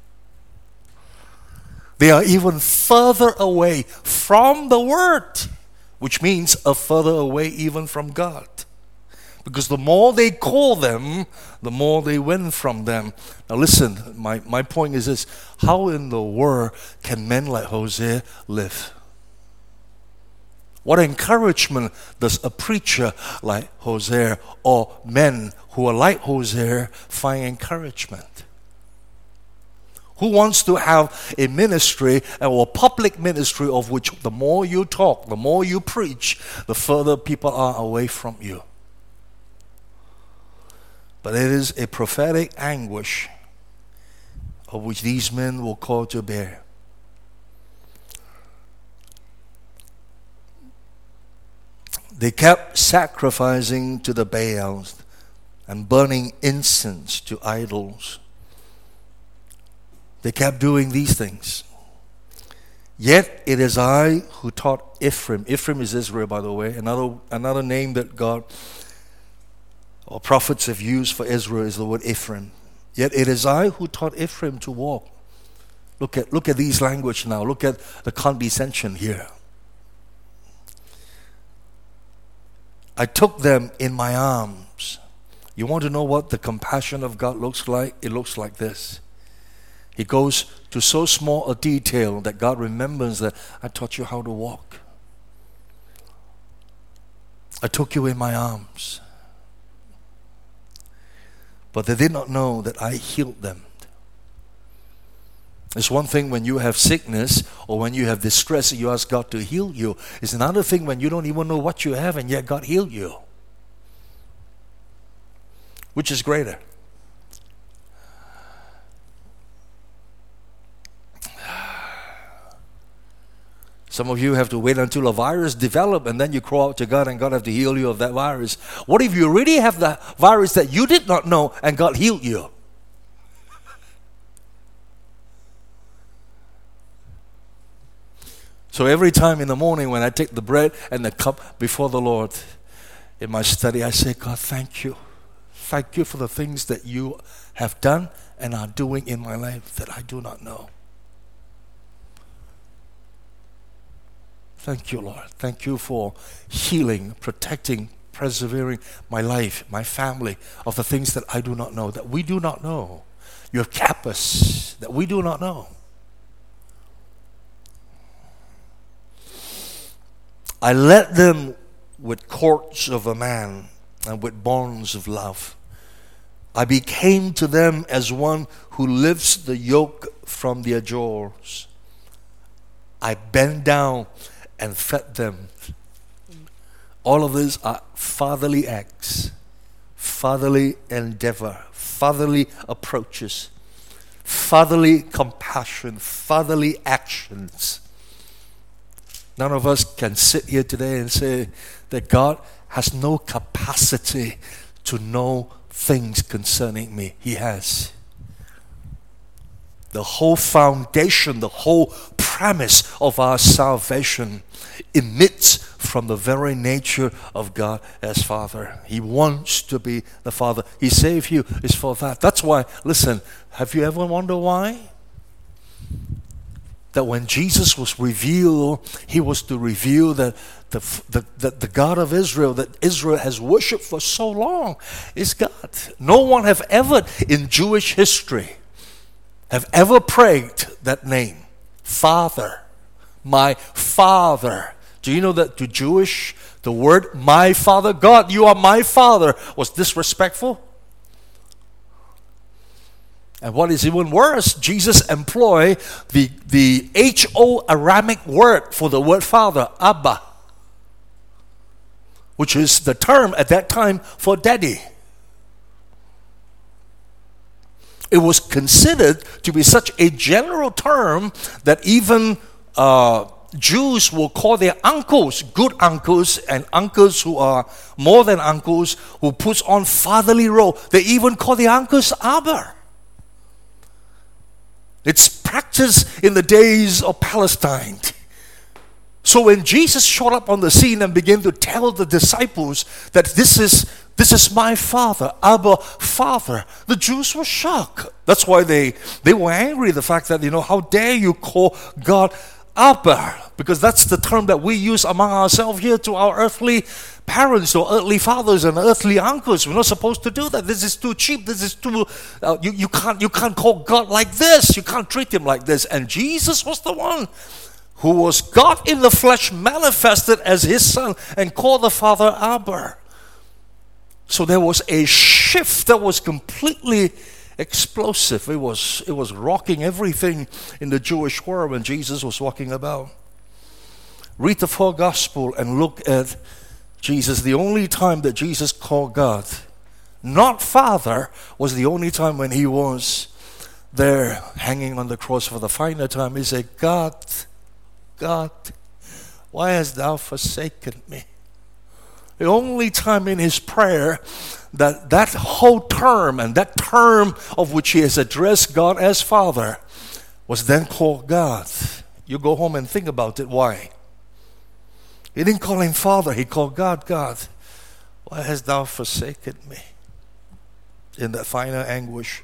They are even further away from the word, which means a further away even from God. Because the more they call them, the more they win from them. Now listen, my, my point is this. How in the world can men like Hosea live? What encouragement does a preacher like Hosea or men who are like Hosea find encouragement? Who wants to have a ministry or a public ministry of which the more you talk, the more you preach, the further people are away from you? But it is a prophetic anguish of which these men will call to bear. They kept sacrificing to the Baals and burning incense to idols. They kept doing these things. Yet it is I who taught Ephraim. Ephraim is Israel, by the way. Another, another name that God or prophets have used for Israel is the word Ephraim. Yet it is I who taught Ephraim to walk. Look at, look at these language now. Look at the condescension here. I took them in my arms. You want to know what the compassion of God looks like? It looks like this. He goes to so small a detail that God remembers that I taught you how to walk. I took you in my arms. But they did not know that I healed them. It's one thing when you have sickness or when you have distress, you ask God to heal you. It's another thing when you don't even know what you have and yet God healed you. Which is greater? Some of you have to wait until a virus develops and then you crawl out to God and God have to heal you of that virus. What if you really have the virus that you did not know and God healed you? So every time in the morning when I take the bread and the cup before the Lord in my study, I say, God, thank you. Thank you for the things that you have done and are doing in my life that I do not know. Thank you, Lord. Thank you for healing, protecting, persevering my life, my family, of the things that I do not know, that we do not know. You have kept us, that we do not know. I led them with cords of a man and with bonds of love. I became to them as one who lifts the yoke from their jaws. I bent down and fed them. All of these are fatherly acts, fatherly endeavor, fatherly approaches, fatherly compassion, fatherly actions. None of us can sit here today and say that God has no capacity to know things concerning me. He has. The whole foundation, the whole premise of our salvation emits from the very nature of God as Father. He wants to be the Father. He saved you is for that. That's why, listen, have you ever wondered why? That when Jesus was revealed, He was to reveal that the, the, the, the God of Israel, that Israel has worshipped for so long, is God. No one have ever in Jewish history have ever prayed that name, Father, my Father. Do you know that to Jewish, the word my Father, God, you are my Father, was disrespectful? And what is even worse, Jesus employed the, the H O Aramaic word for the word Father, Abba, which is the term at that time for daddy. It was considered to be such a general term that even uh, Jews will call their uncles, good uncles, and uncles who are more than uncles, who puts on fatherly role. They even call their uncles Abba. It's practiced in the days of Palestine. So when Jesus showed up on the scene and began to tell the disciples that this is this is my Father, Abba, Father, the Jews were shocked. That's why they, they were angry, the fact that, you know, how dare you call God Abba? Because that's the term that we use among ourselves here to our earthly parents or earthly fathers and earthly uncles. We're not supposed to do that. This is too cheap. This is too, uh, you, you, can't, you can't call God like this. You can't treat Him like this. And Jesus was the one who was God in the flesh manifested as His Son and called the Father Abba. So there was a shift that was completely explosive. It was, it was rocking everything in the Jewish world when Jesus was walking about. Read the four Gospels and look at Jesus. The only time that Jesus called God, not Father, was the only time when He was there hanging on the cross for the final time. He said, God, God, why hast Thou forsaken me? The only time in His prayer that that whole term and that term of which He has addressed God as Father was then called God. You go home and think about it. Why? He didn't call Him Father. He called God, God, why hast Thou forsaken me? In that final anguish.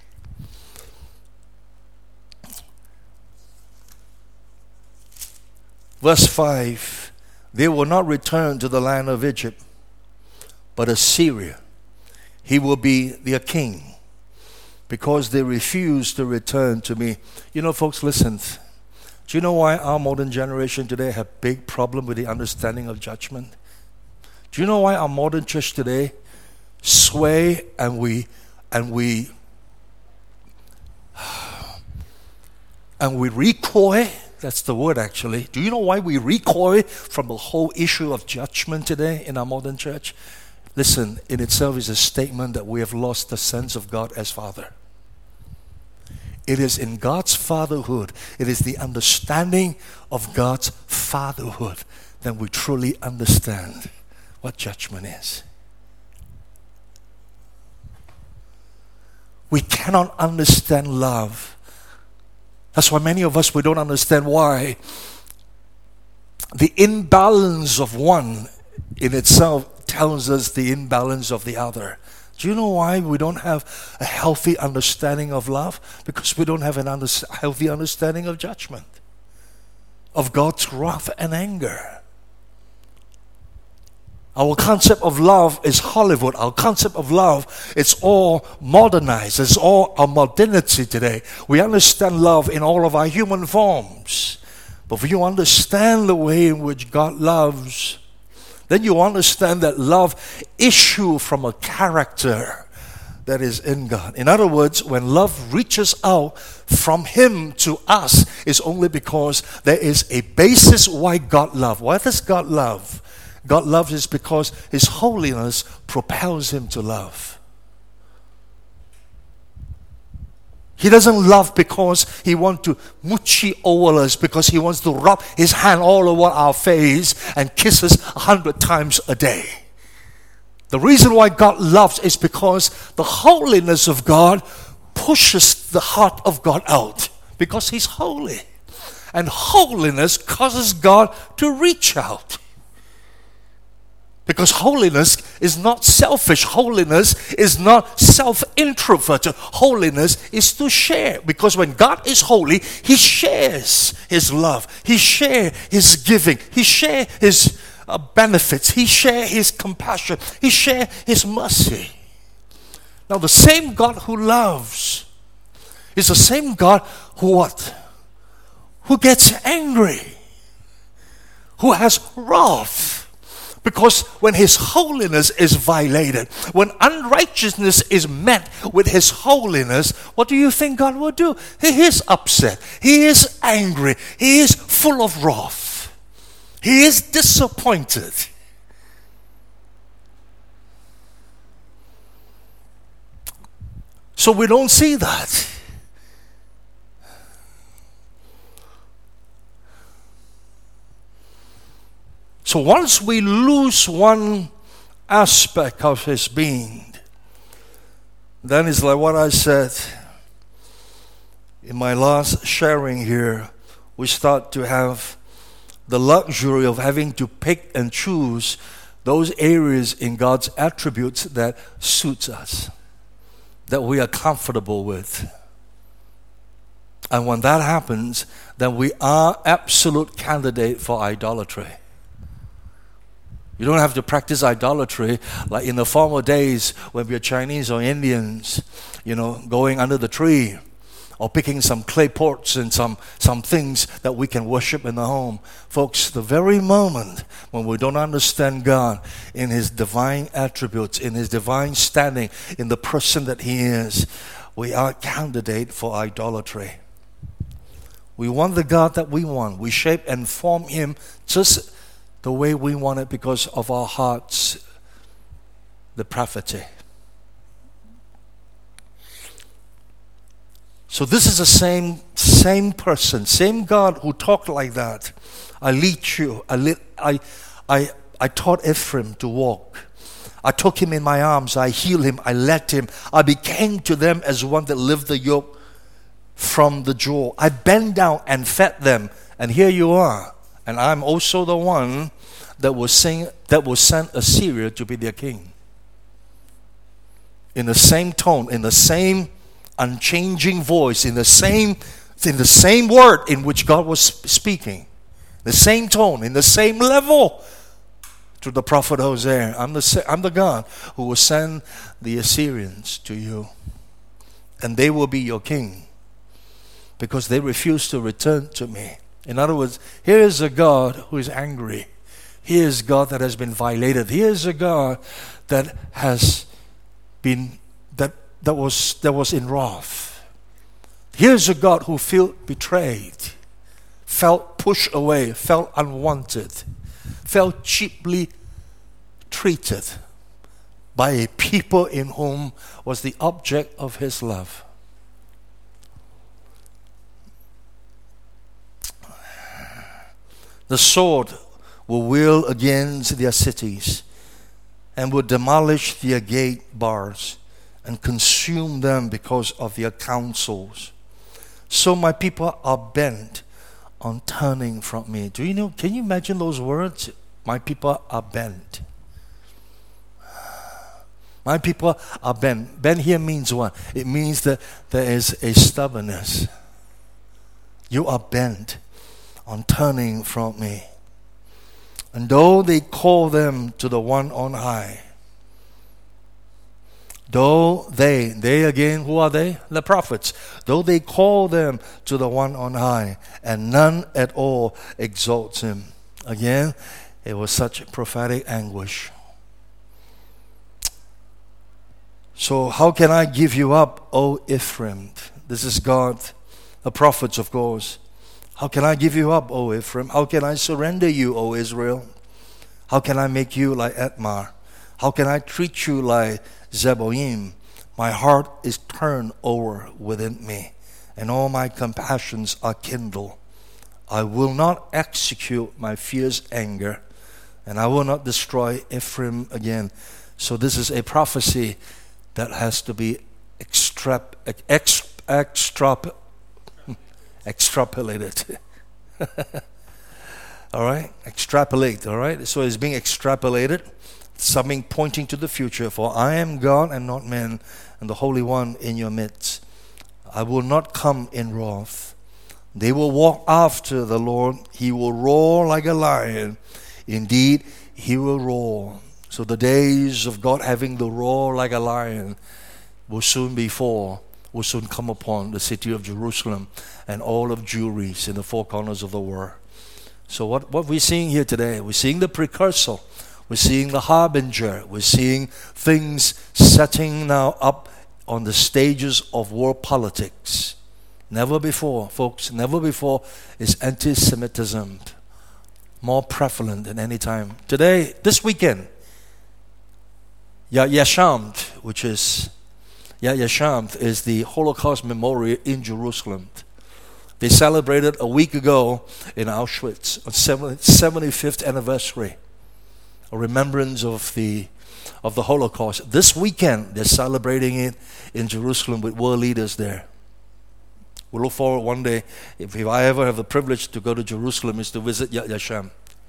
Verse five, they will not return to the land of Egypt, but Assyria. He will be their king, because they refuse to return to me. You know, folks, listen. Do you know why our modern generation today have big problem with the understanding of judgment? Do you know why our modern church today sway and we and we and we recoil. That's the word, actually. Do you know why we recoil from the whole issue of judgment today in our modern church? Listen, in itself is a statement that we have lost the sense of God as Father. It is in God's fatherhood, it is the understanding of God's fatherhood that we truly understand what judgment is. We cannot understand love. That's why many of us, we don't understand why the imbalance of one in itself tells us the imbalance of the other. Do you know why we don't have a healthy understanding of love? Because we don't have a under- healthy understanding of judgment, of God's wrath and anger. Our concept of love is Hollywood. Our concept of love, it's all modernized. It's all our modernity today. We understand love in all of our human forms. But if you understand the way in which God loves, then you understand that love issues from a character that is in God. In other words, when love reaches out from Him to us, it's only because there is a basis why God loves. Why does God love? God loves is because His holiness propels Him to love. He doesn't love because He wants to moochie over us, because He wants to rub His hand all over our face and kiss us a hundred times a day. The reason why God loves is because the holiness of God pushes the heart of God out, because He's holy. And holiness causes God to reach out. Because holiness is not selfish. Holiness is not self-introverted. Holiness is to share. Because when God is holy, He shares His love. He shares His giving. He shares His uh, benefits. He shares His compassion. He shares His mercy. Now the same God who loves is the same God who what? Who gets angry. Who has wrath. Because when His holiness is violated, when unrighteousness is met with His holiness, what do you think God will do? He is upset. He is angry. He is full of wrath. He is disappointed. So we don't see that. So once we lose one aspect of His being, then it's like what I said in my last sharing here. We start to have the luxury of having to pick and choose those areas in God's attributes that suits us, that we are comfortable with. And when that happens, then we are absolute candidate for idolatry. You don't have to practice idolatry like in the former days when we were Chinese or Indians, you know, going under the tree or picking some clay pots and some, some things that we can worship in the home. Folks, the very moment when we don't understand God in His divine attributes, in His divine standing, in the person that He is, we are candidate for idolatry. We want the God that we want. We shape and form Him just the way we want it because of our heart's depravity. So this is the same same person, same God who talked like that. I lead you. I lead, I I I taught Ephraim to walk. I took him in my arms. I healed him. I led him. I became to them as one that lifted the yoke from the jaw. I bent down and fed them. And here you are. And I'm also the one that will sing, that will send Assyria to be their king. In the same tone, in the same unchanging voice, in the same, in the same word in which God was speaking, the same tone, in the same level, to the prophet Hosea. I'm the I'm the God who will send the Assyrians to you, and they will be your king, because they refuse to return to me. In other words, here is a God who is angry. Here is God that has been violated. Here is a God that has been that that was that was in wrath. Here's a God who felt betrayed, felt pushed away, felt unwanted, felt cheaply treated by a people in whom was the object of his love. The sword will wield against their cities and will demolish their gate bars and consume them because of their counsels. So my people are bent on turning from me. Do you know, can you imagine those words? My people are bent. My people are bent. Bent here means what? It means that there is a stubbornness. You are bent on turning from me. And though they call them to the one on high, though they, they again, who are they? The prophets. Though they call them to the one on high, and none at all exalts him. Again, it was such prophetic anguish. So how can I give you up, O Ephraim? This is God, the prophets, of course. How can I give you up, O Ephraim? How can I surrender you, O Israel? How can I make you like Admah? How can I treat you like Zeboim? My heart is turned over within me, and all my compassions are kindled. I will not execute my fierce anger, and I will not destroy Ephraim again. So this is a prophecy that has to be extrap, ex, extrap, extrapolated. All right? Extrapolate, all right? So it's being extrapolated, something pointing to the future. For I am God and not man, and the Holy One in your midst. I will not come in wrath. They will walk after the Lord. He will roar like a lion. Indeed, he will roar. So the days of God having the roar like a lion will soon be for, will soon come upon the city of Jerusalem and all of Jewries in the four corners of the world. So what, what we're seeing here today, we're seeing the precursor, we're seeing the harbinger, we're seeing things setting now up on the stages of world politics. Never before, folks, never before is anti-Semitism more prevalent than any time. Today, this weekend, Yad Vashem, which is Yad Vashem, is the Holocaust memorial in Jerusalem. They celebrated a week ago in Auschwitz, on seventy-fifth anniversary, a remembrance of the of the Holocaust. This weekend, they're celebrating it in Jerusalem with world leaders there. We look forward one day, if, if I ever have the privilege to go to Jerusalem, is to visit Yad Vashem.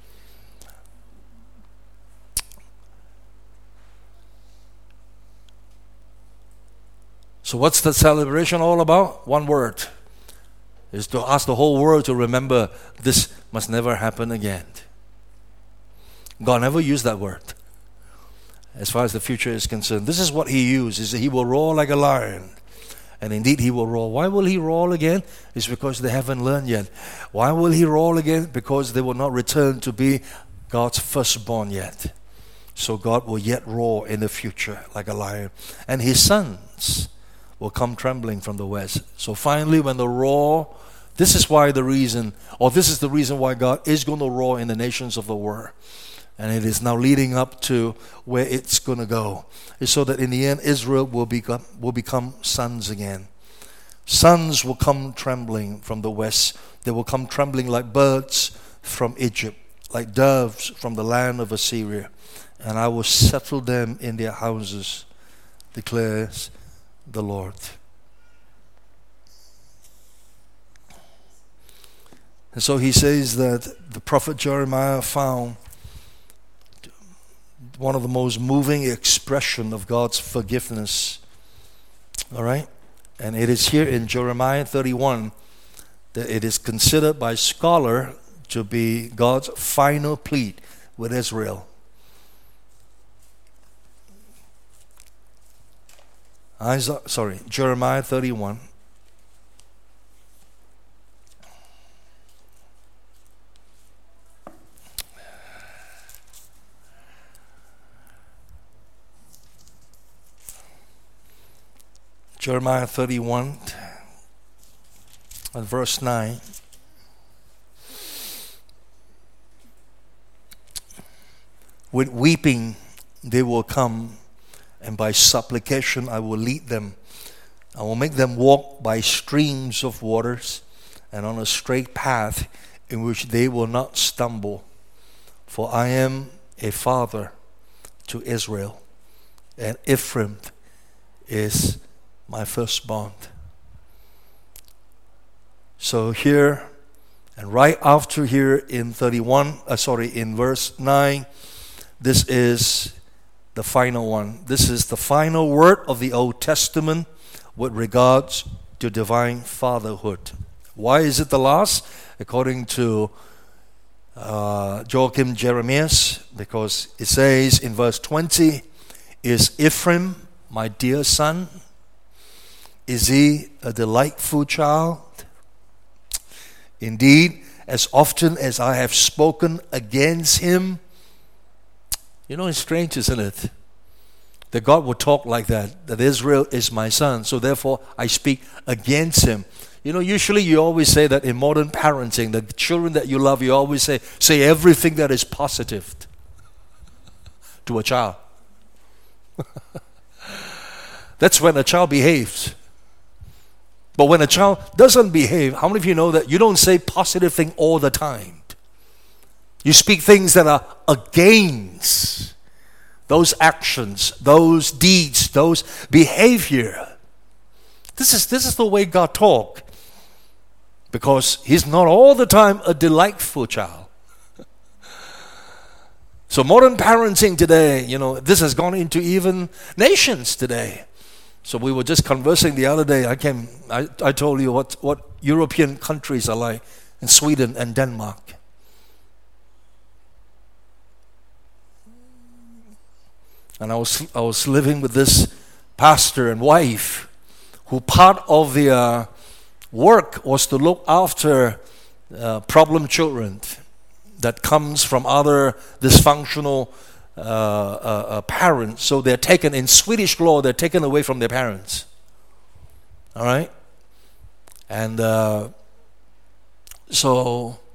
So what's the celebration all about? One word. Is to ask the whole world to remember this must never happen again. God never used that word as far as the future is concerned. This is what he used, is that he will roar like a lion. And indeed he will roar. Why will he roar again? It's because they haven't learned yet. Why will he roar again? Because they will not return to be God's firstborn yet. So God will yet roar in the future like a lion. And his sons will come trembling from the west. So finally, when the roar, this is why the reason, or this is the reason why God is going to roar in the nations of the world. And it is now leading up to where it's going to go. It's so that in the end, Israel will become, will become sons again. Sons will come trembling from the west. They will come trembling like birds from Egypt, like doves from the land of Assyria. And I will settle them in their houses, declares the Lord. And so he says that the prophet Jeremiah found one of the most moving expression of God's forgiveness. All right? And it is here in Jeremiah thirty-one that it is considered by scholar to be God's final plea with Israel. Isaiah, sorry, Jeremiah thirty-one. Jeremiah thirty-one. and verse nine. With weeping they will come, and by supplication I will lead them. I will make them walk by streams of waters, and on a straight path in which they will not stumble. For I am a father to Israel, and Ephraim is my firstborn. So here, and right after here in thirty-one, uh, sorry, in verse nine, this is the final one. This is the final word of the Old Testament with regards to divine fatherhood. Why is it the last? According to uh, Joachim Jeremias, because it says in verse twenty, is Ephraim my dear son? Is he a delightful child? Indeed, as often as I have spoken against him. You know, it's strange, isn't it? That God would talk like that, that Israel is my son, so therefore I speak against him. You know, usually you always say that in modern parenting, the children that you love, you always say, say everything that is positive to a child. That's when a child behaves. But when a child doesn't behave, how many of you know that you don't say positive thing all the time? You speak things that are against those actions, those deeds, those behavior. This is, this is the way God talks. Because he's not all the time a delightful child. So modern parenting today, you know, this has gone into even nations today. So we were just conversing the other day. I came, I, I told you what, what European countries are like in Sweden and Denmark. And I was I was living with this pastor and wife, who part of their work was to look after uh, problem children that comes from other dysfunctional uh, uh, uh, parents. So they're taken, in Swedish law, they're taken away from their parents. All right? And uh, so,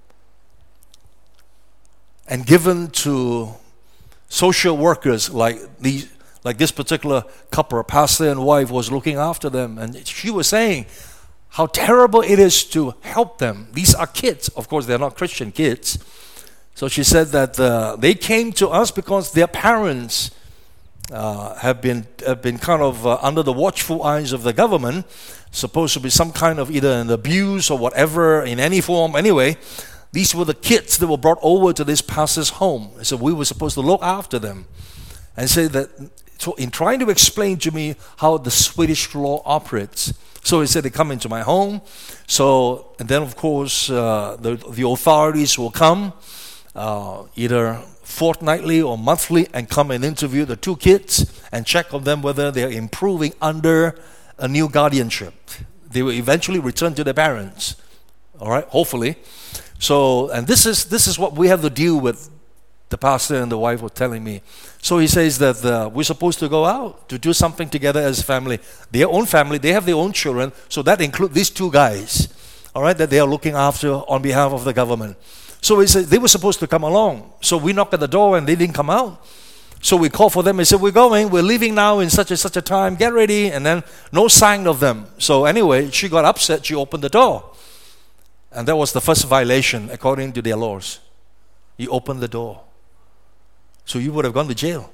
and given to social workers like these, like this particular couple, pastor and wife, was looking after them, and she was saying how terrible it is to help them. These are kids, of course, they're not Christian kids. So she said that uh, they came to us because their parents uh, have been have been kind of uh, under the watchful eyes of the government, supposed to be some kind of either an abuse or whatever in any form. Anyway, these were the kids that were brought over to this pastor's home. So we were supposed to look after them. And say that, so in trying to explain to me how the Swedish law operates, so he said they come into my home. So, and then of course, uh, the, the authorities will come, uh, either fortnightly or monthly, and come and interview the two kids and check on them whether they're improving under a new guardianship. They will eventually return to their parents. All right, hopefully. So, and this is this is what we have to deal with. The pastor and the wife were telling me. So he says that uh, we're supposed to go out to do something together as a family. Their own family, they have their own children. So that includes these two guys, all right, that they are looking after on behalf of the government. So he said they were supposed to come along. So we knocked at the door and they didn't come out. So we called for them and said, we're going, we're leaving now in such and such a time, get ready. And then no sign of them. So anyway, she got upset, she opened the door. And that was the first violation according to their laws. You opened the door. So you would have gone to jail.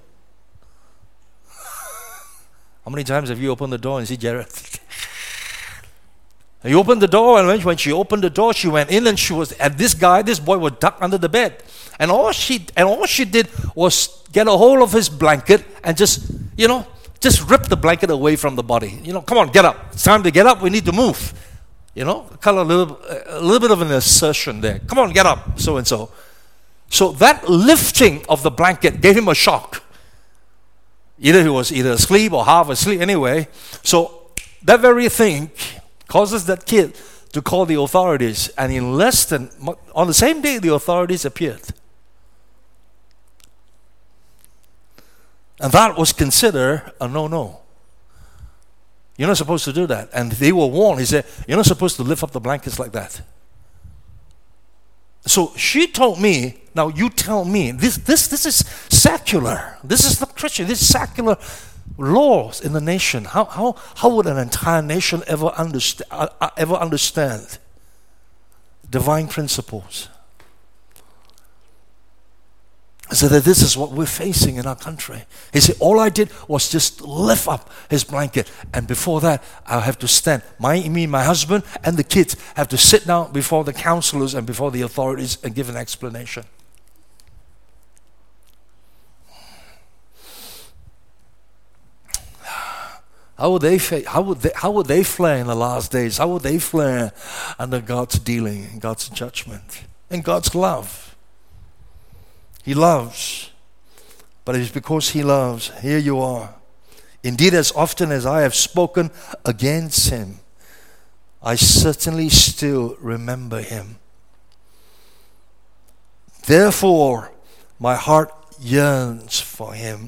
How many times have you opened the door and see Jared? And you opened the door, and when she opened the door, she went in, and she was, and this guy, this boy was ducked under the bed. And all she and all she did was get a hold of his blanket and just, you know, just rip the blanket away from the body. You know, come on, get up. It's time to get up. We need to move. You know, kind of a little, a little bit of an assertion there. Come on, get up, so and so. So that lifting of the blanket gave him a shock. Either he was either asleep or half asleep anyway. So that very thing causes that kid to call the authorities. And in less than, on the same day, the authorities appeared. And that was considered a no-no. You're not supposed to do that. And they were warned. He said, you're not supposed to lift up the blankets like that. So she told me, now you tell me, this this this is secular. This is not Christian. This is secular laws in the nation. How how how would an entire nation ever understand uh, ever understand divine principles? So that this is what we're facing in our country. He said, all I did was just lift up his blanket. And before that, I have to stand. My, me, my husband, and the kids have to sit down before the counselors and before the authorities and give an explanation. How would they fa- how would they how would they fare in the last days? How would they fare under God's dealing, God's judgment, and God's love? He loves, but it is because He loves. Here you are. Indeed, as often as I have spoken against him, I certainly still remember him. Therefore, my heart yearns for him.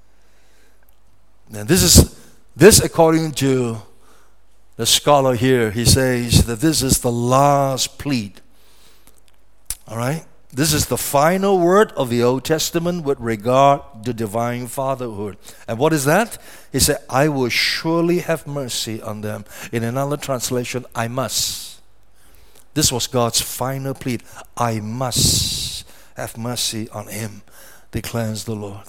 And this is this, according to the scholar here, he says that this is the last plead. All right? This is the final word of the Old Testament with regard to divine fatherhood. And what is that? He said, I will surely have mercy on them. In another translation, I must. This was God's final plea. I must have mercy on him, declares the Lord.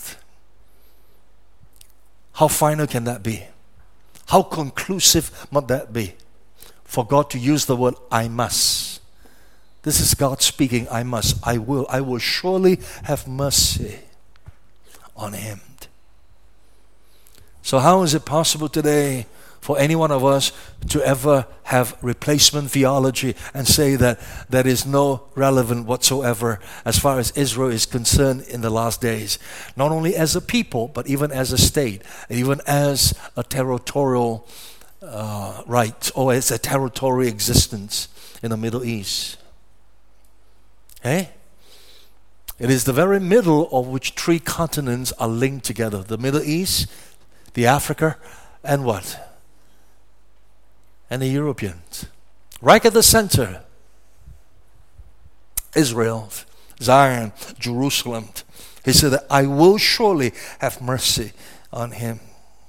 How final can that be? How conclusive must that be? For God to use the word, I must. This is God speaking, I must, I will, I will surely have mercy on him. So how is it possible today for any one of us to ever have replacement theology and say that there is no relevance whatsoever as far as Israel is concerned in the last days? Not only as a people, but even as a state, even as a territorial uh, right, or as a territorial existence in the Middle East. Hey? It is the very middle of which three continents are linked together. The Middle East, the Africa, and what? And the Europeans. Right at the center. Israel, Zion, Jerusalem. He said that I will surely have mercy on him.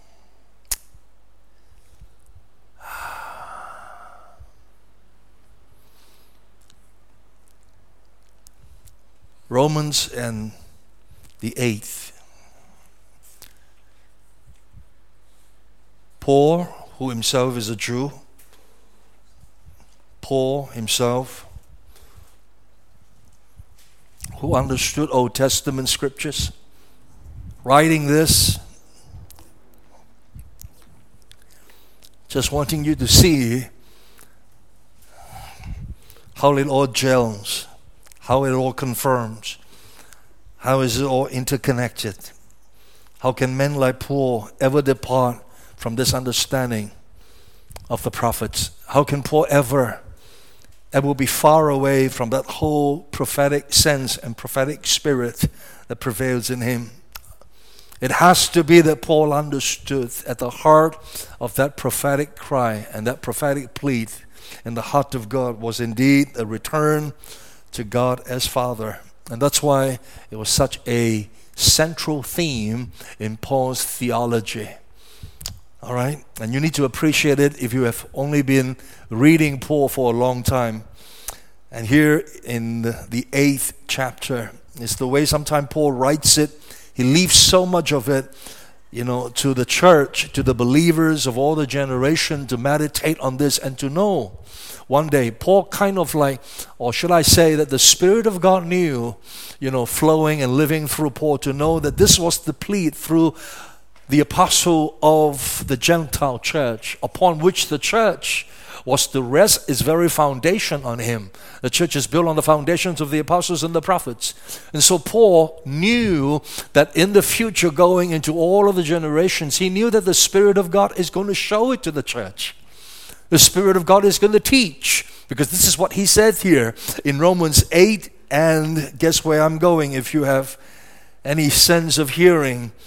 Romans and the eighth. Paul, who himself is a Jew, Paul himself, who understood Old Testament scriptures, writing this, just wanting you to see how it all gels, how it all confirms, how is it all interconnected. How can men like Paul ever depart from this understanding of the prophets? How can Paul ever, ever be far away from that whole prophetic sense and prophetic spirit that prevails in him? It has to be that Paul understood at the heart of that prophetic cry and that prophetic plea in the heart of God was indeed a return to God as Father. And that's why it was such a central theme in Paul's theology. All right? And you need to appreciate it if you have only been reading Paul for a long time. And here in the, the eighth chapter, it's the way sometimes Paul writes it. He leaves so much of it, you know, to the church, to the believers of all the generation to meditate on this and to know. One day, Paul kind of like, or should I say that the Spirit of God knew, you know, flowing and living through Paul to know that this was the plea through the apostle of the Gentile church, upon which the church was to rest its very foundation on him. The church is built on the foundations of the apostles and the prophets. And so Paul knew that in the future, going into all of the generations, he knew that the Spirit of God is going to show it to the church. The Spirit of God is going to teach, because this is what he said here in Romans eight, and guess where I'm going if you have any sense of hearing.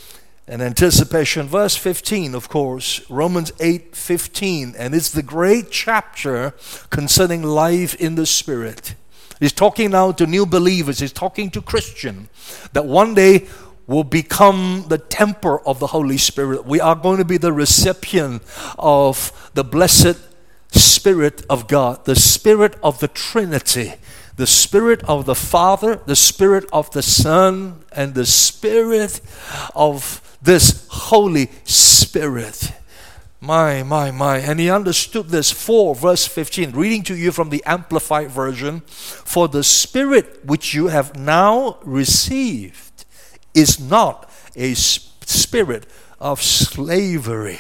and anticipation. Verse fifteen, of course, Romans eight fifteen, and it's the great chapter concerning life in the Spirit. He's talking now to new believers. He's talking to Christians that one day will become the temple of the Holy Spirit. We are going to be the recipient of the blessed Spirit of God, the Spirit of the Trinity, the Spirit of the Father, the Spirit of the Son, and the Spirit of this Holy Spirit. My, my, my. And he understood this. For, verse fifteen, reading to you from the Amplified Version, for the Spirit which you have now received is not a spirit of slavery.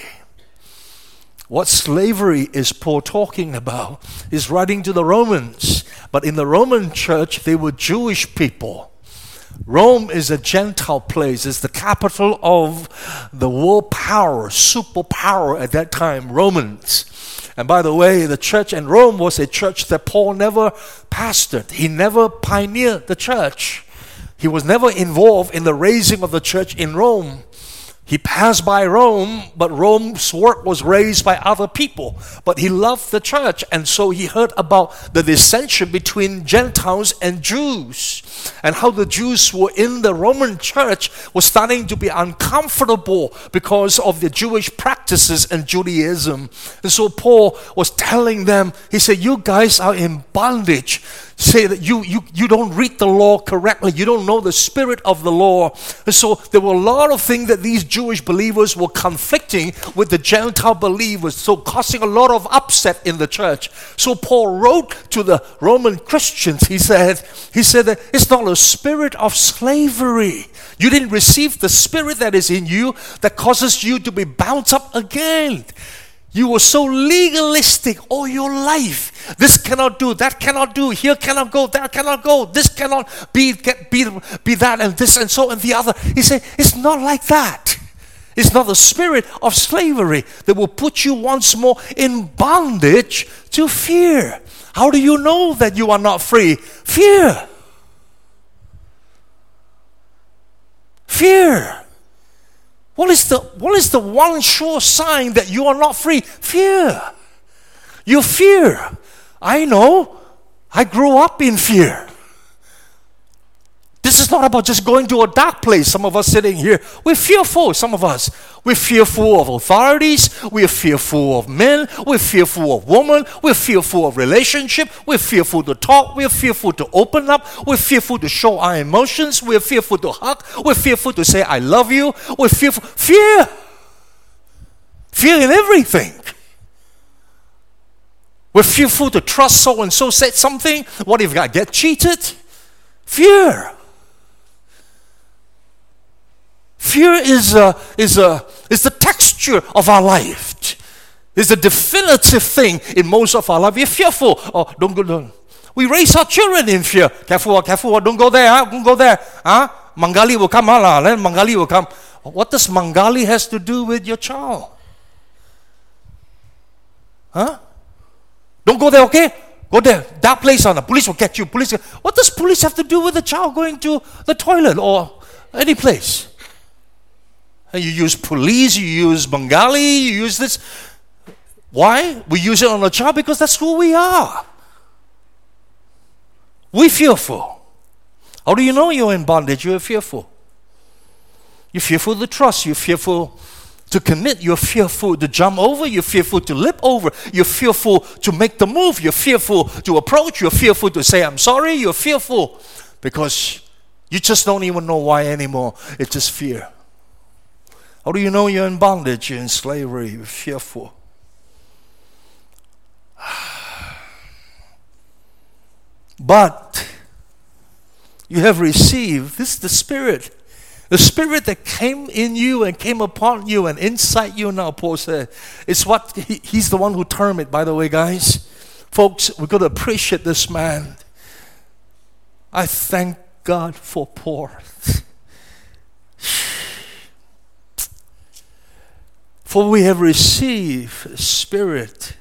What slavery is Paul talking about? He's writing to the Romans. But in the Roman church, they were Jewish people. Rome is a Gentile place. It's the capital of the world power, superpower at that time, Romans. And by the way, the church in Rome was a church that Paul never pastored. He never pioneered the church. He was never involved in the raising of the church in Rome. He passed by Rome, but Rome's work was raised by other people. But he loved the church, and so he heard about the dissension between Gentiles and Jews, and how the Jews were in the Roman church were starting to be uncomfortable because of the Jewish practices and Judaism. And so Paul was telling them, he said, you guys are in bondage. Say that you, you, you don't read the law correctly. You don't know the spirit of the law. And so there were a lot of things that these Jewish believers were conflicting with the Gentile believers, so causing a lot of upset in the church. So Paul wrote to the Roman Christians. He said, he said that it's not a spirit of slavery. You didn't receive the spirit that is in you that causes you to be bound up again. You were so legalistic all your life. This cannot do, that cannot do, here cannot go, there cannot go, this cannot be, get, be, be that and this and so and the other. He said, it's not like that. It's not the spirit of slavery that will put you once more in bondage to fear. How do you know that you are not free? Fear. Fear. What is the what is the one sure sign that you are not free? Fear. You fear. I know. I grew up in fear. This is not about just going to a dark place. Some of us sitting here, we're fearful, some of us. We're fearful of authorities. We're fearful of men. We're fearful of women. We're fearful of relationship. We're fearful to talk. We're fearful to open up. We're fearful to show our emotions. We're fearful to hug. We're fearful to say, I love you. We're fearful. Fear. Fear in everything. We're fearful to trust so-and-so said something. What if I get cheated? Fear. Fear is a, is a is the texture of our life. It's a definitive thing in most of our life. We're fearful. Oh, don't go don't. We raise our children in fear. Careful, careful, don't go there, huh? Don't go there. Huh? Mangali will come, huh? Then Mangali will come. What does Mangali has to do with your child? Huh? Don't go there, okay? Go there. Dark place on the police will catch you. Police. What does police have to do with the child going to the toilet or any place? You use police, you use Bengali, you use this. Why? We use it on a child because that's who we are. We're fearful. How do you know you're in bondage? You're fearful. You're fearful to trust. You're fearful to commit. You're fearful to jump over. You're fearful to leap over. You're fearful to make the move. You're fearful to approach. You're fearful to say, I'm sorry. You're fearful because you just don't even know why anymore. It's just fear. How do you know you're in bondage, you're in slavery, you're fearful? But you have received, this is the Spirit. The Spirit that came in you and came upon you and inside you now, Paul said. It's what, he, he's the one who termed it, by the way, guys. Folks, we've got to appreciate this man. I thank God for Paul. For we have received a spirit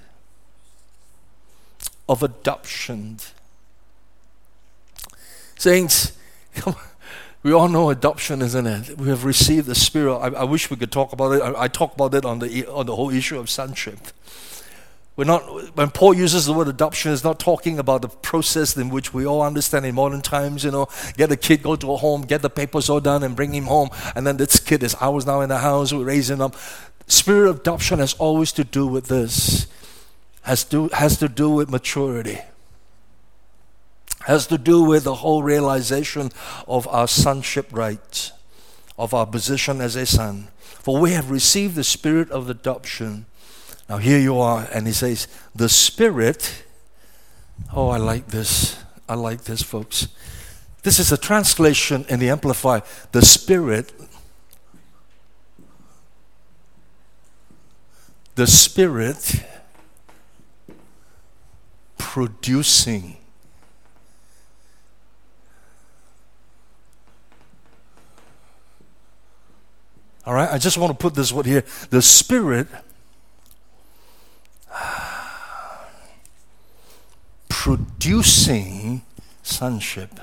of adoption. Saints, come, We all know adoption, isn't it? We have received the Spirit. I, I wish we could talk about it. I, I talk about it on the on the whole issue of sonship. We're not, when Paul uses the word adoption, he's not talking about the process in which we all understand in modern times, you know, get a kid, go to a home, get the papers all done and bring him home, and then this kid is ours now in the house, we're raising him up. Spirit of adoption has always to do with this, has to, has to do with maturity, has to do with the whole realization of our sonship rights, of our position as a son. For we have received the Spirit of adoption. Now here you are, and he says, the Spirit, oh, I like this. I like this, folks. This is a translation in the Amplified. The Spirit, the Spirit producing. All right, I just want to put this word here. The Spirit producing sonship.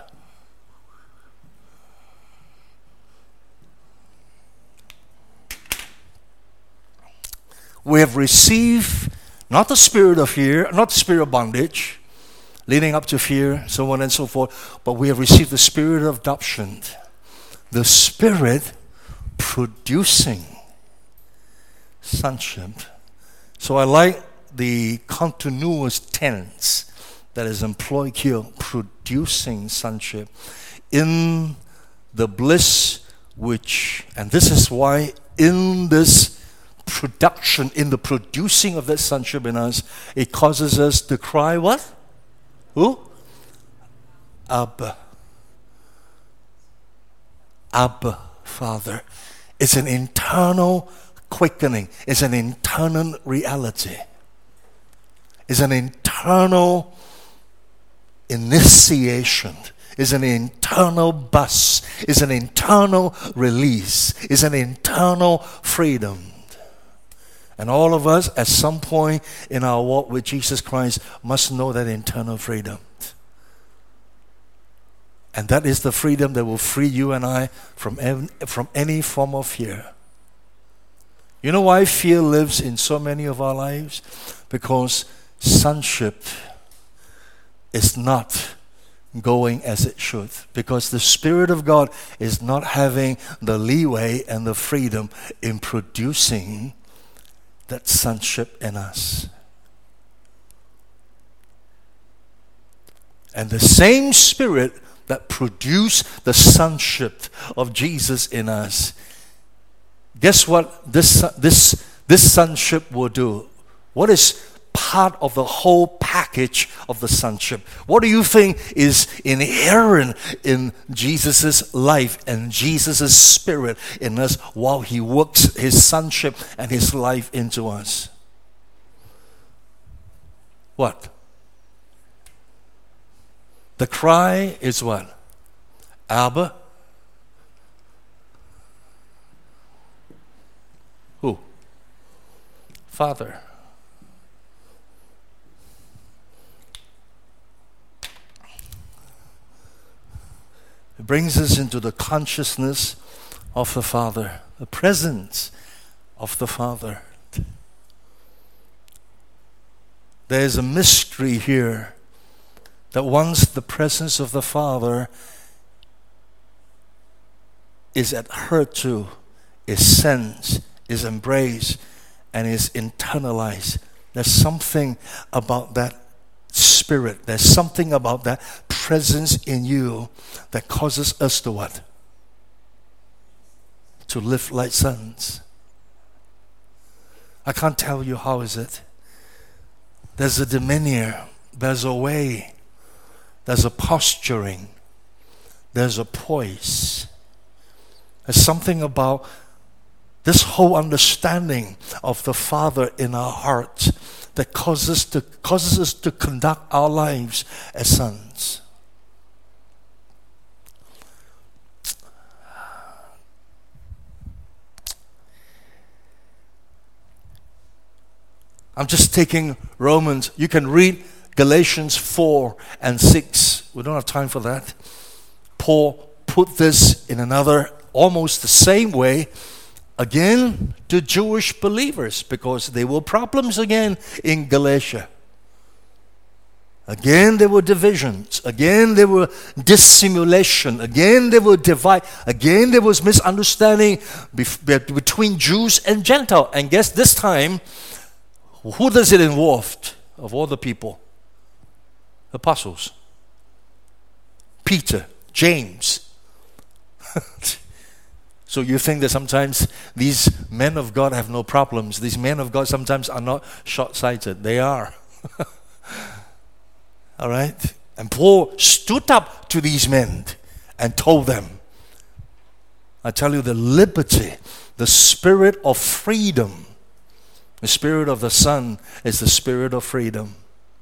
We have received not the spirit of fear, not the spirit of bondage, leading up to fear, so on and so forth, but we have received the Spirit of adoption, the Spirit producing sonship. So I like the continuous tense that is employed here, producing sonship, in the bliss which, and this is why in this production, in the producing of that sonship in us, it causes us to cry what? Who? Abba. Abba, Father. It's an internal quickening. It's an internal reality. It's an internal initiation. It's an internal bus. It's an internal release. It's an internal freedom. And all of us, at some point in our walk with Jesus Christ, must know that internal freedom. And that is the freedom that will free you and I from, from any form of fear. You know why fear lives in so many of our lives? Because sonship is not going as it should. Because the Spirit of God is not having the leeway and the freedom in producing that sonship in us. And the same Spirit that produced the sonship of Jesus in us, guess what this, this, this sonship will do? What is part of the whole package of the sonship? What do you think is inherent in Jesus' life and Jesus' Spirit in us while He works His sonship and His life into us? What? The cry is what? Abba? Who? Father. It brings us into the consciousness of the Father, the presence of the Father. There is a mystery here that once the presence of the Father is adhered to, is sensed, is embraced, and is internalized, there's something about that Spirit, there's something about that presence in you that causes us to what? To live like sons. I can't tell you how is it. There's a demeanor, there's a way, there's a posturing, there's a poise. There's something about this whole understanding of the Father in our hearts that causes to causes us to conduct our lives as sons. I'm just taking Romans. You can read Galatians four and six. We don't have time for that. Paul put this in another, almost the same way, again, to Jewish believers, because there were problems again in Galatia. Again, there were divisions. Again, there were dissimulation. Again, there were divide. Again, there was misunderstanding bef- between Jews and Gentiles. And guess this time, who does it involve of all the people? Apostles. Peter, James. So you think that sometimes these men of God have no problems. These men of God sometimes are not short-sighted. They are. All right? And Paul stood up to these men and told them, I tell you, the liberty, the spirit of freedom, the spirit of the Son is the spirit of freedom.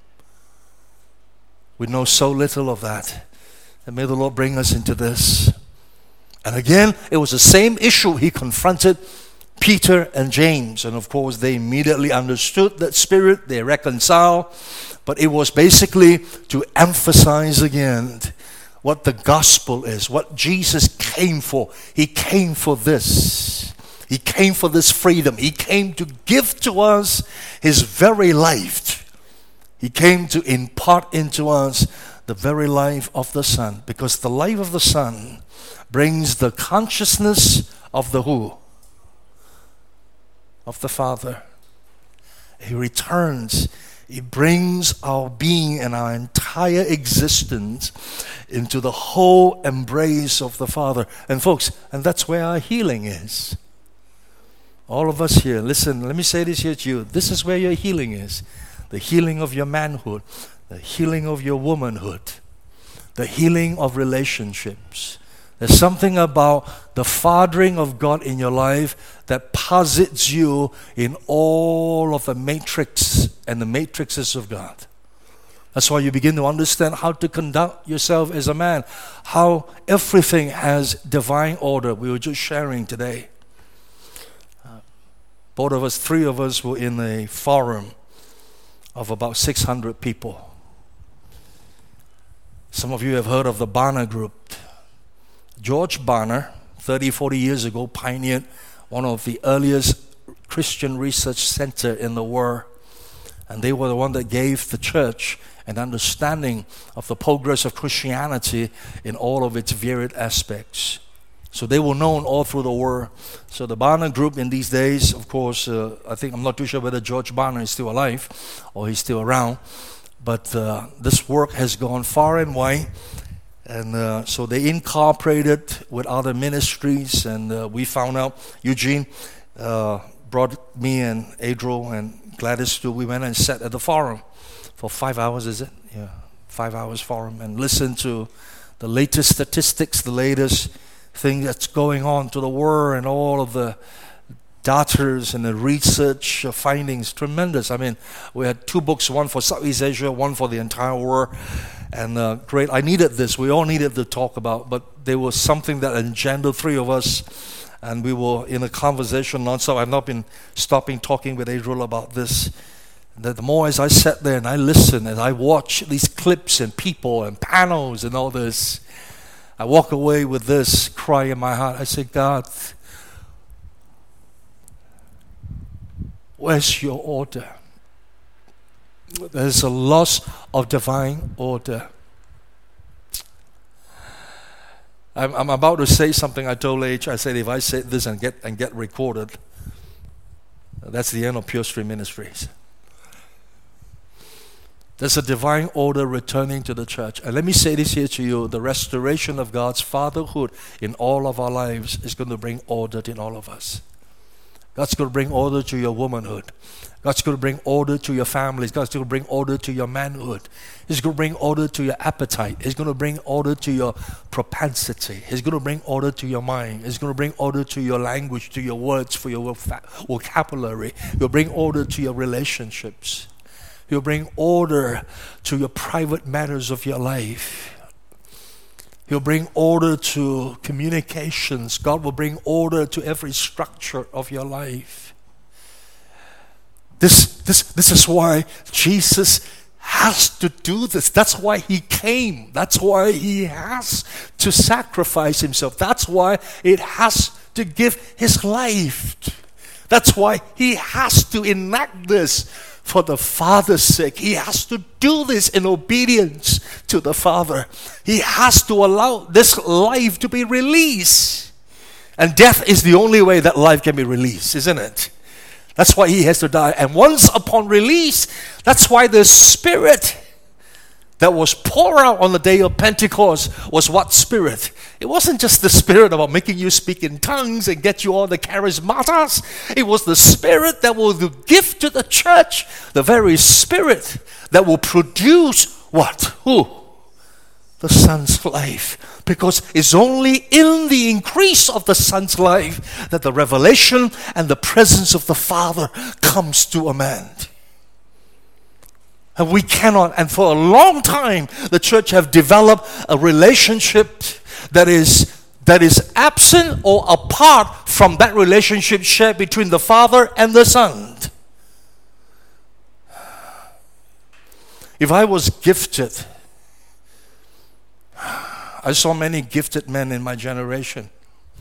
We know so little of that. And may the Lord bring us into this. And again, it was the same issue he confronted Peter and James. And of course, they immediately understood that spirit. They reconciled. But it was basically to emphasize again what the gospel is, what Jesus came for. He came for this. He came for this freedom. He came to give to us his very life. He came to impart into us the very life of the Son. Because the life of the Son brings the consciousness of the who? Of the Father. He returns. He brings our being and our entire existence into the whole embrace of the Father. And folks, and that's where our healing is. All of us here, listen, let me say this here to you. This is where your healing is. The healing of your manhood. The healing of your womanhood. The healing of relationships. There's something about the fathering of God in your life that posits you in all of the matrix and the matrices of God. That's why you begin to understand how to conduct yourself as a man, how everything has divine order. We were just sharing today. Uh, both of us, three of us were in a forum of about six hundred people. Some of you have heard of the Barna Group. George Barna, thirty, forty years ago, pioneered one of the earliest Christian research center in the world. And they were the one that gave the church an understanding of the progress of Christianity in all of its varied aspects. So they were known all through the world. So the Barna Group in these days, of course, uh, I think, I'm not too sure whether George Barna is still alive or he's still around. But uh, this work has gone far and wide. And uh, so they incorporated with other ministries, and uh, we found out, Eugene uh, brought me and Adriel and Gladys to, we went and sat at the forum for five hours, is it? Yeah, five hours forum, and listened to the latest statistics, the latest thing that's going on to the world, and all of the data and the research findings. Tremendous. I mean, we had two books, one for Southeast Asia, one for the entire world. And uh, great, I needed this. We all needed to talk about, but there was something that engendered three of us, and we were in a conversation nonstop. I've not been stopping talking with Adriel about this. That the more as I sat there and I listened and I watched these clips and people and panels and all this, I walk away with this cry in my heart. I said, God, where's your order? There's a loss of divine order. I'm, I'm about to say something. I told H, I said, if I say this and get and get recorded, that's the end of Pure Stream Ministries. There's a divine order returning to the church. And let me say this here to you. The restoration of God's fatherhood in all of our lives is going to bring order in all of us. God's going to bring order to your womanhood. God's going to bring order to your families. God's going to bring order to your manhood. He's going to bring order to your appetite. He's going to bring order to your propensity. He's going to bring order to your mind. He's going to bring order to your language, to your words, for your vocabulary. He'll bring order to your relationships. He'll bring order to your private matters of your life. He'll bring order to communications. God will bring order to every structure of your life. This, this, this is why Jesus has to do this. That's why he came. That's why he has to sacrifice himself. That's why it has to give his life. That's why he has to enact this for the Father's sake. He has to do this in obedience to the Father. He has to allow this life to be released. And death is the only way that life can be released, isn't it? That's why he has to die. And once upon release, that's why the Spirit that was poured out on the day of Pentecost was what Spirit? It wasn't just the Spirit about making you speak in tongues and get you all the charismatas. It was the Spirit that will give to the church, the very Spirit that will produce what? Who? The Son's life. Because it's only in the increase of the Son's life that the revelation and the presence of the Father comes to a man. And we cannot, and for a long time, the church have developed a relationship that is that is absent or apart from that relationship shared between the Father and the Son. If I was gifted, I saw many gifted men in my generation.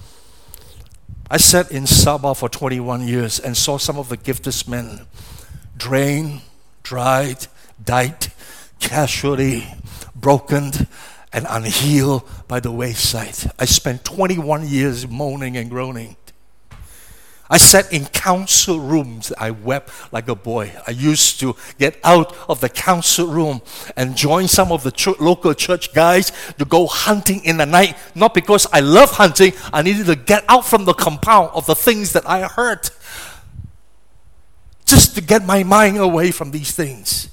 I sat in Sabah for twenty-one years and saw some of the gifted men drained, dried, died, casually broken and unhealed by the wayside. I spent twenty-one years moaning and groaning. I sat in council rooms. I wept like a boy. I used to get out of the council room and join some of the ch- local church guys to go hunting in the night. Not because I love hunting. I needed to get out from the compound of the things that I heard. Just to get my mind away from these things.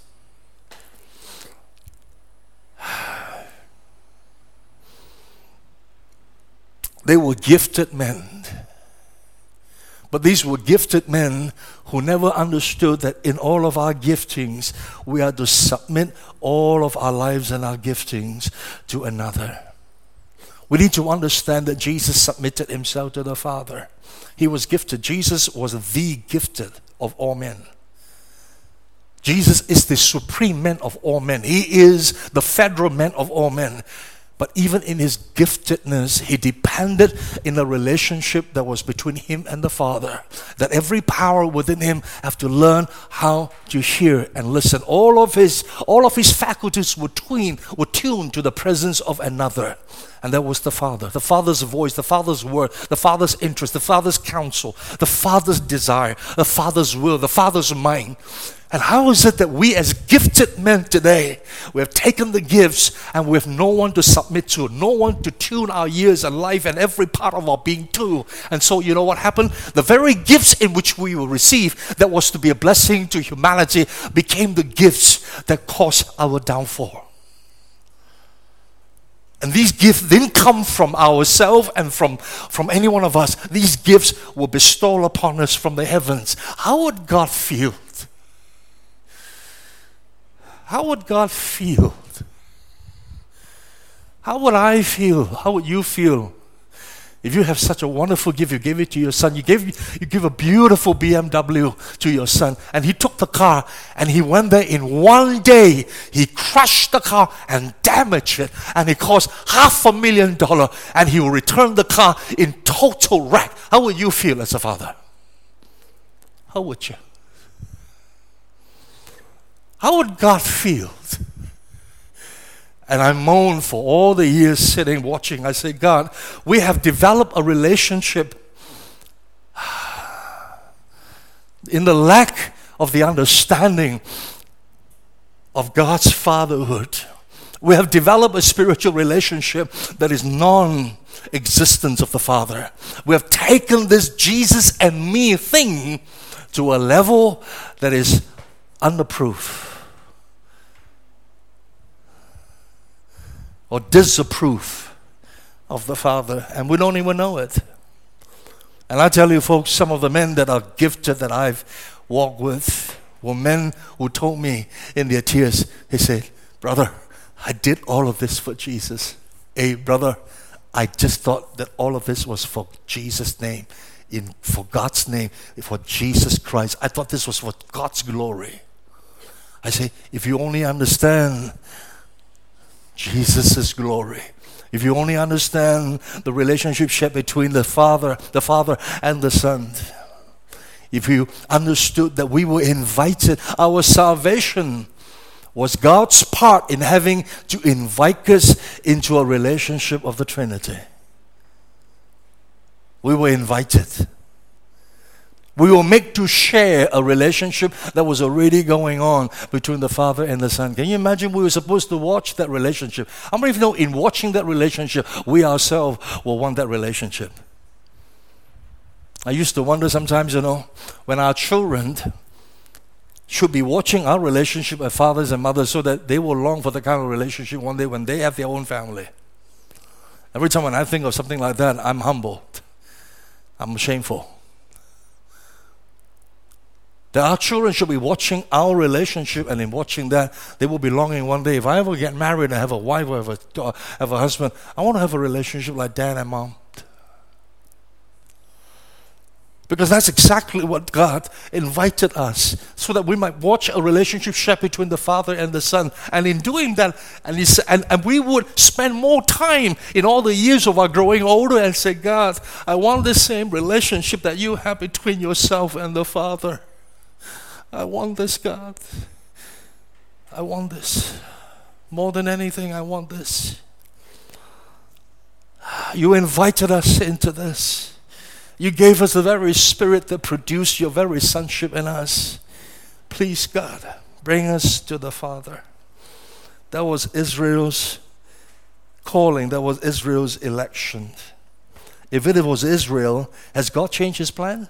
They were gifted men. But these were gifted men who never understood that in all of our giftings, we are to submit all of our lives and our giftings to another. We need to understand that Jesus submitted himself to the Father. He was gifted. Jesus was the gifted of all men. Jesus is the supreme man of all men. He is the federal man of all men. But even in his giftedness, he depended in a relationship that was between him and the Father. That every power within him have to learn how to hear and listen. All of his, all of his faculties were tuned, were tuned to the presence of another. And that was the Father. The Father's voice, the Father's word, the Father's interest, the Father's counsel, the Father's desire, the Father's will, the Father's mind. And how is it that we as gifted men today, we have taken the gifts and we have no one to submit to, no one to tune our ears and life and every part of our being to. And so you know what happened? The very gifts in which we will receive that was to be a blessing to humanity became the gifts that caused our downfall. And these gifts didn't come from ourselves and from, from any one of us. These gifts were bestowed upon us from the heavens. How would God feel? How would God feel? How would I feel? How would you feel? If you have such a wonderful gift, you gave it to your son. You gave you give a beautiful B M W to your son, and he took the car and he went there in one day. He crushed the car and damaged it, and it cost half a million dollars. And he will return the car in total wreck. How would you feel as a father? How would you? How would God feel? And I moan for all the years sitting, watching. I say, God, we have developed a relationship in the lack of the understanding of God's fatherhood. We have developed a spiritual relationship that is non-existence of the Father. We have taken this Jesus and me thing to a level that is under proof. Or disapprove of the Father, and we don't even know it. And I tell you folks, some of the men that are gifted that I've walked with were men who told me in their tears, they said, brother, I did all of this for Jesus. Hey brother, I just thought that all of this was for Jesus' name, in for God's name, for Jesus Christ. I thought this was for God's glory. I say, if you only understand Jesus' glory, if you only understand the relationship shared between the Father, the Father and the Son, if you understood that we were invited, our salvation was God's part in having to invite us into a relationship of the Trinity. We were invited. We were made to share a relationship that was already going on between the Father and the Son. Can you imagine we were supposed to watch that relationship? How many of you know in watching that relationship, we ourselves will want that relationship? I used to wonder sometimes, you know, when our children should be watching our relationship as fathers and mothers so that they will long for the kind of relationship one day when they have their own family. Every time when I think of something like that, I'm humbled. I'm shameful. That our children should be watching our relationship, and in watching that, they will be longing one day. If I ever get married and have a wife or have a, have a husband, I want to have a relationship like dad and mom. Because that's exactly what God invited us, so that we might watch a relationship shared between the Father and the Son. And in doing that, and, he, and, and we would spend more time in all the years of our growing older and say, God, I want the same relationship that you have between yourself and the Father. I want this, God. I want this. More than anything, I want this. You invited us into this. You gave us the very Spirit that produced your very sonship in us. Please, God, bring us to the Father. That was Israel's calling. That was Israel's election. If it was Israel, has God changed his plan?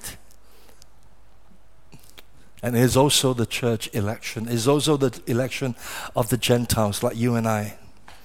And it is also the church election. It is also the election of the Gentiles like you and I.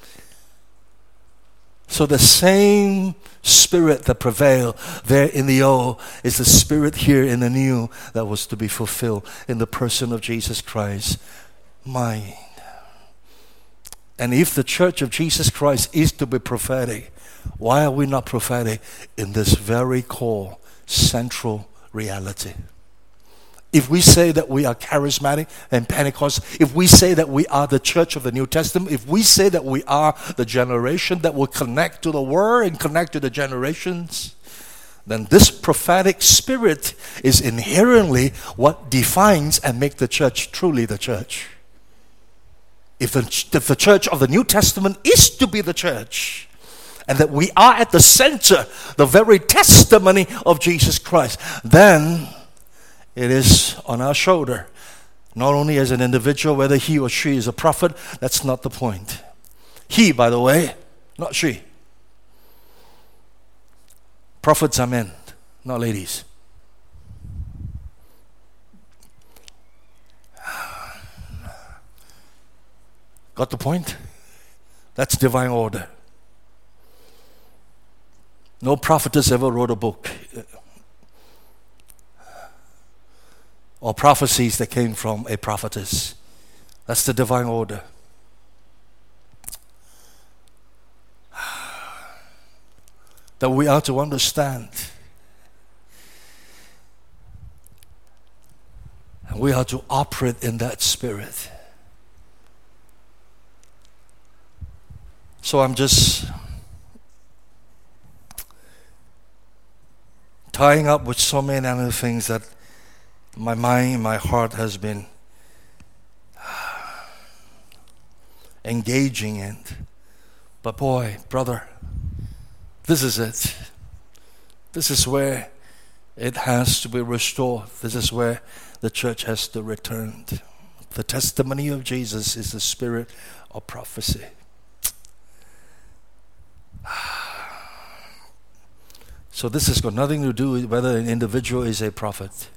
So the same Spirit that prevailed there in the old is the Spirit here in the new that was to be fulfilled in the person of Jesus Christ. Mine. And if the church of Jesus Christ is to be prophetic, why are we not prophetic in this very core, central reality? If we say that we are charismatic and Pentecost, if we say that we are the church of the New Testament, if we say that we are the generation that will connect to the Word and connect to the generations, then this prophetic spirit is inherently what defines and makes the church truly the church. If the, if the church of the New Testament is to be the church, and that we are at the center, the very testimony of Jesus Christ, then it is on our shoulder, not only as an individual, whether he or she is a prophet. That's not the point. He, by the way, not she. Prophets are men, not ladies. Got the point? That's divine order. No prophetess ever wrote a book or prophecies that came from a prophetess. That's the divine order. That we are to understand. And we are to operate in that spirit. So I'm just tying up with so many other things that my mind, my heart has been engaging in. But boy, brother, this is it. This is where it has to be restored. This is where the church has to return. The testimony of Jesus is the spirit of prophecy. So this has got nothing to do with whether an individual is a prophet.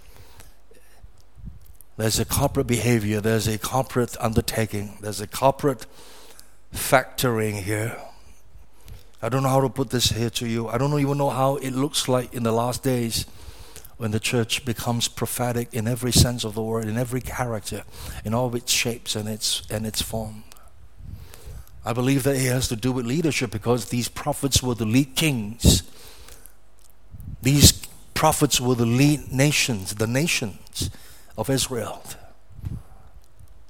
There's a corporate behavior, there's a corporate undertaking, there's a corporate factoring here. I don't know how to put this here to you. I don't even know how it looks like in the last days when the church becomes prophetic in every sense of the word, in every character, in all its shapes and its and its form. I believe that it has to do with leadership, because these prophets were the lead kings. These prophets were the lead nations, the nations of Israel.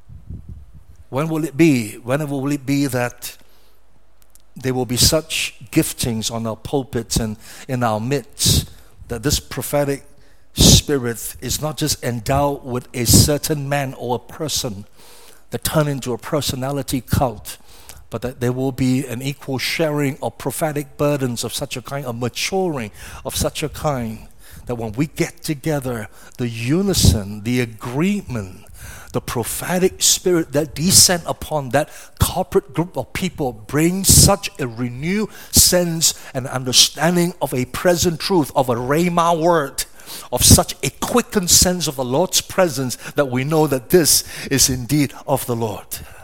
When will it be? When will it be that there will be such giftings on our pulpits and in our midst that this prophetic spirit is not just endowed with a certain man or a person that turn into a personality cult, but that there will be an equal sharing of prophetic burdens of such a kind, a maturing of such a kind, that when we get together, the unison, the agreement, the prophetic spirit that descend upon that corporate group of people brings such a renewed sense and understanding of a present truth, of a Rhema word, of such a quickened sense of the Lord's presence, that we know that this is indeed of the Lord.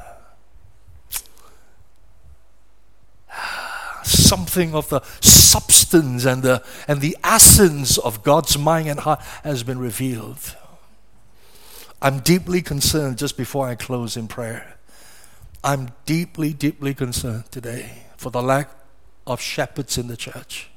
Something of the substance and the and the essence of God's mind and heart has been revealed. I'm deeply concerned, just before I close in prayer, I'm deeply, deeply concerned today for the lack of shepherds in the church.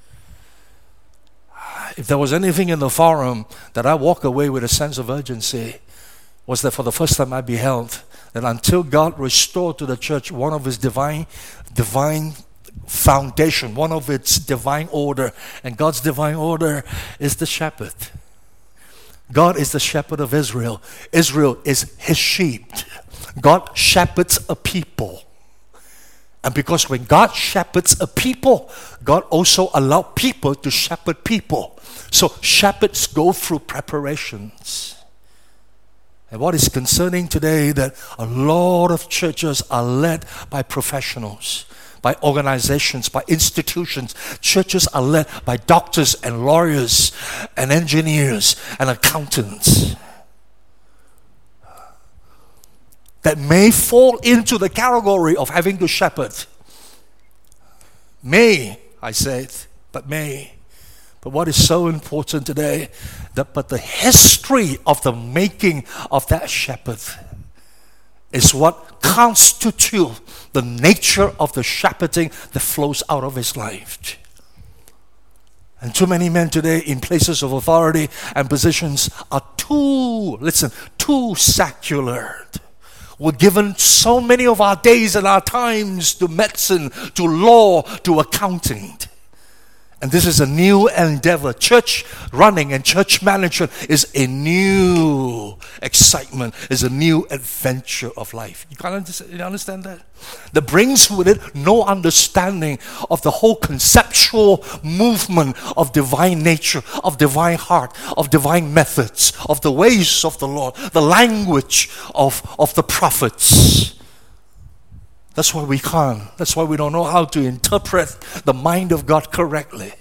If there was anything in the forum that I walk away with a sense of urgency, was that for the first time I beheld that until God restored to the church one of his divine, divine foundation, one of its divine order, and God's divine order is the shepherd. God is the shepherd of Israel. Israel is his sheep. God shepherds a people. And because when God shepherds a people, God also allows people to shepherd people. So shepherds go through preparations. And what is concerning today, that a lot of churches are led by professionals, by organizations, by institutions. Churches are led by doctors and lawyers and engineers and accountants that may fall into the category of having to shepherd. May, I say it, but may. But what is so important today, that but the history of the making of that shepherd is what constitutes the nature of the shepherding that flows out of his life. And too many men today in places of authority and positions are too, listen, too secular. We're given so many of our days and our times to medicine, to law, to accounting. And this is a new endeavor. Church running and church management is a new excitement, is a new adventure of life. You can't understand, you understand that? That brings with it no understanding of the whole conceptual movement of divine nature, of divine heart, of divine methods, of the ways of the Lord, the language of, of the prophets. That's why we can't. That's why we don't know how to interpret the mind of God correctly.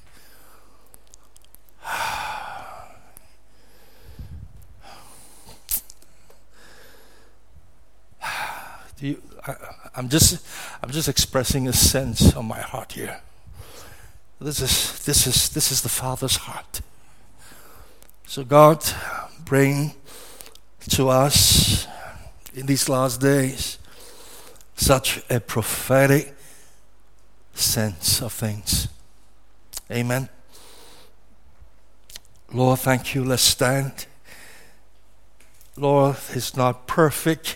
Do you, I, I'm just, I'm just expressing a sense on my heart here. This is, this is, this is the Father's heart. So God, bring to us in these last days such a prophetic sense of things. Amen. Lord, thank you. Let's stand. Lord, it's not perfect.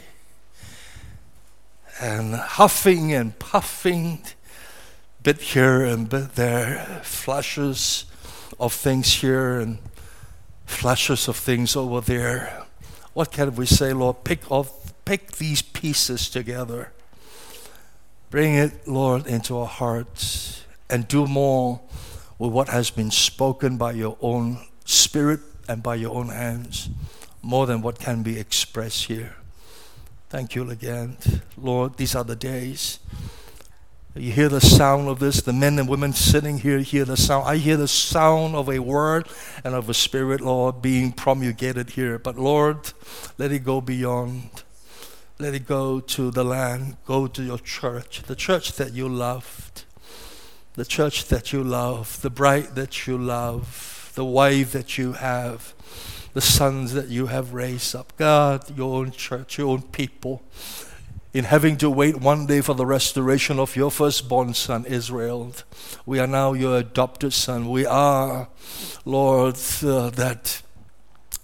And huffing and puffing, bit here and bit there, flashes of things here and flashes of things over there. What can we say, Lord? Pick off, pick these pieces together. Bring it, Lord, into our hearts and do more with what has been spoken by your own Spirit and by your own hands, more than what can be expressed here. Thank you again. Lord, these are the days. You hear the sound of this. The men and women sitting here hear the sound. I hear the sound of a word and of a spirit, Lord, being promulgated here. But Lord, let it go beyond. Let it go to the land. Go to your church, the church that you loved, the church that you love, the bride that you love, the wife that you have, the sons that you have raised up. God, your own church, your own people, in having to wait one day for the restoration of your firstborn son, Israel. We are now your adopted son. We are, Lord, uh, that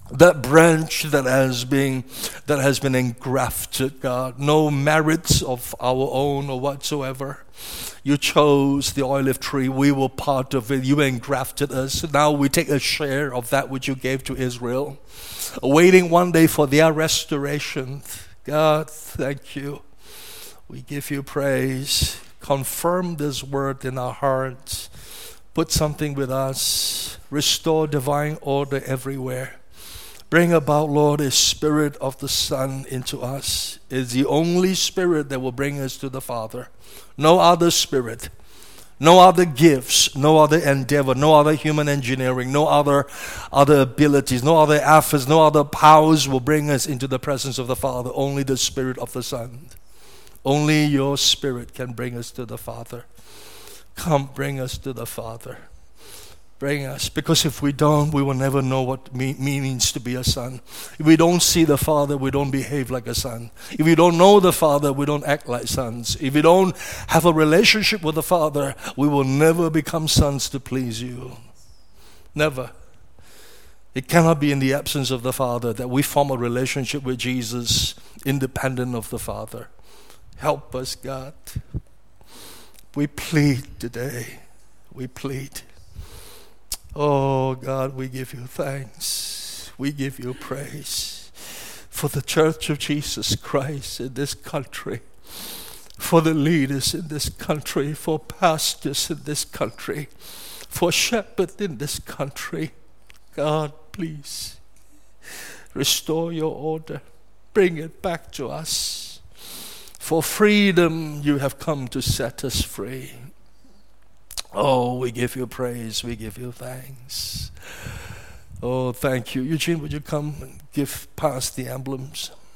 That branch that has been that has been engrafted, God, no merits of our own or whatsoever. You chose the olive tree. We were part of it. You engrafted us. Now we take a share of that which you gave to Israel, waiting one day for their restoration. God, thank you. We give you praise. Confirm this word in our hearts. Put something with us. Restore divine order everywhere. Bring about, Lord, a spirit of the Son into us. It's the only spirit that will bring us to the Father. No other spirit, no other gifts, no other endeavor, no other human engineering, no other other abilities, no other efforts, no other powers will bring us into the presence of the Father. Only the Spirit of the Son. Only your Spirit can bring us to the Father. Come, bring us to the Father. Bring us, because if we don't, we will never know what me- means to be a son. If we don't see the Father, we don't behave like a son. If we don't know the Father, we don't act like sons. If we don't have a relationship with the Father, we will never become sons to please you. Never. It cannot be in the absence of the Father that we form a relationship with Jesus independent of the Father. Help us, God. We plead today. We plead. Oh, God, we give you thanks. We give you praise for the Church of Jesus Christ in this country, for the leaders in this country, for pastors in this country, for shepherds in this country. God, please, restore your order. Bring it back to us. For freedom, you have come to set us free. Oh, we give you praise. We give you thanks. Oh, thank you. Eugene, would you come and give past the emblems?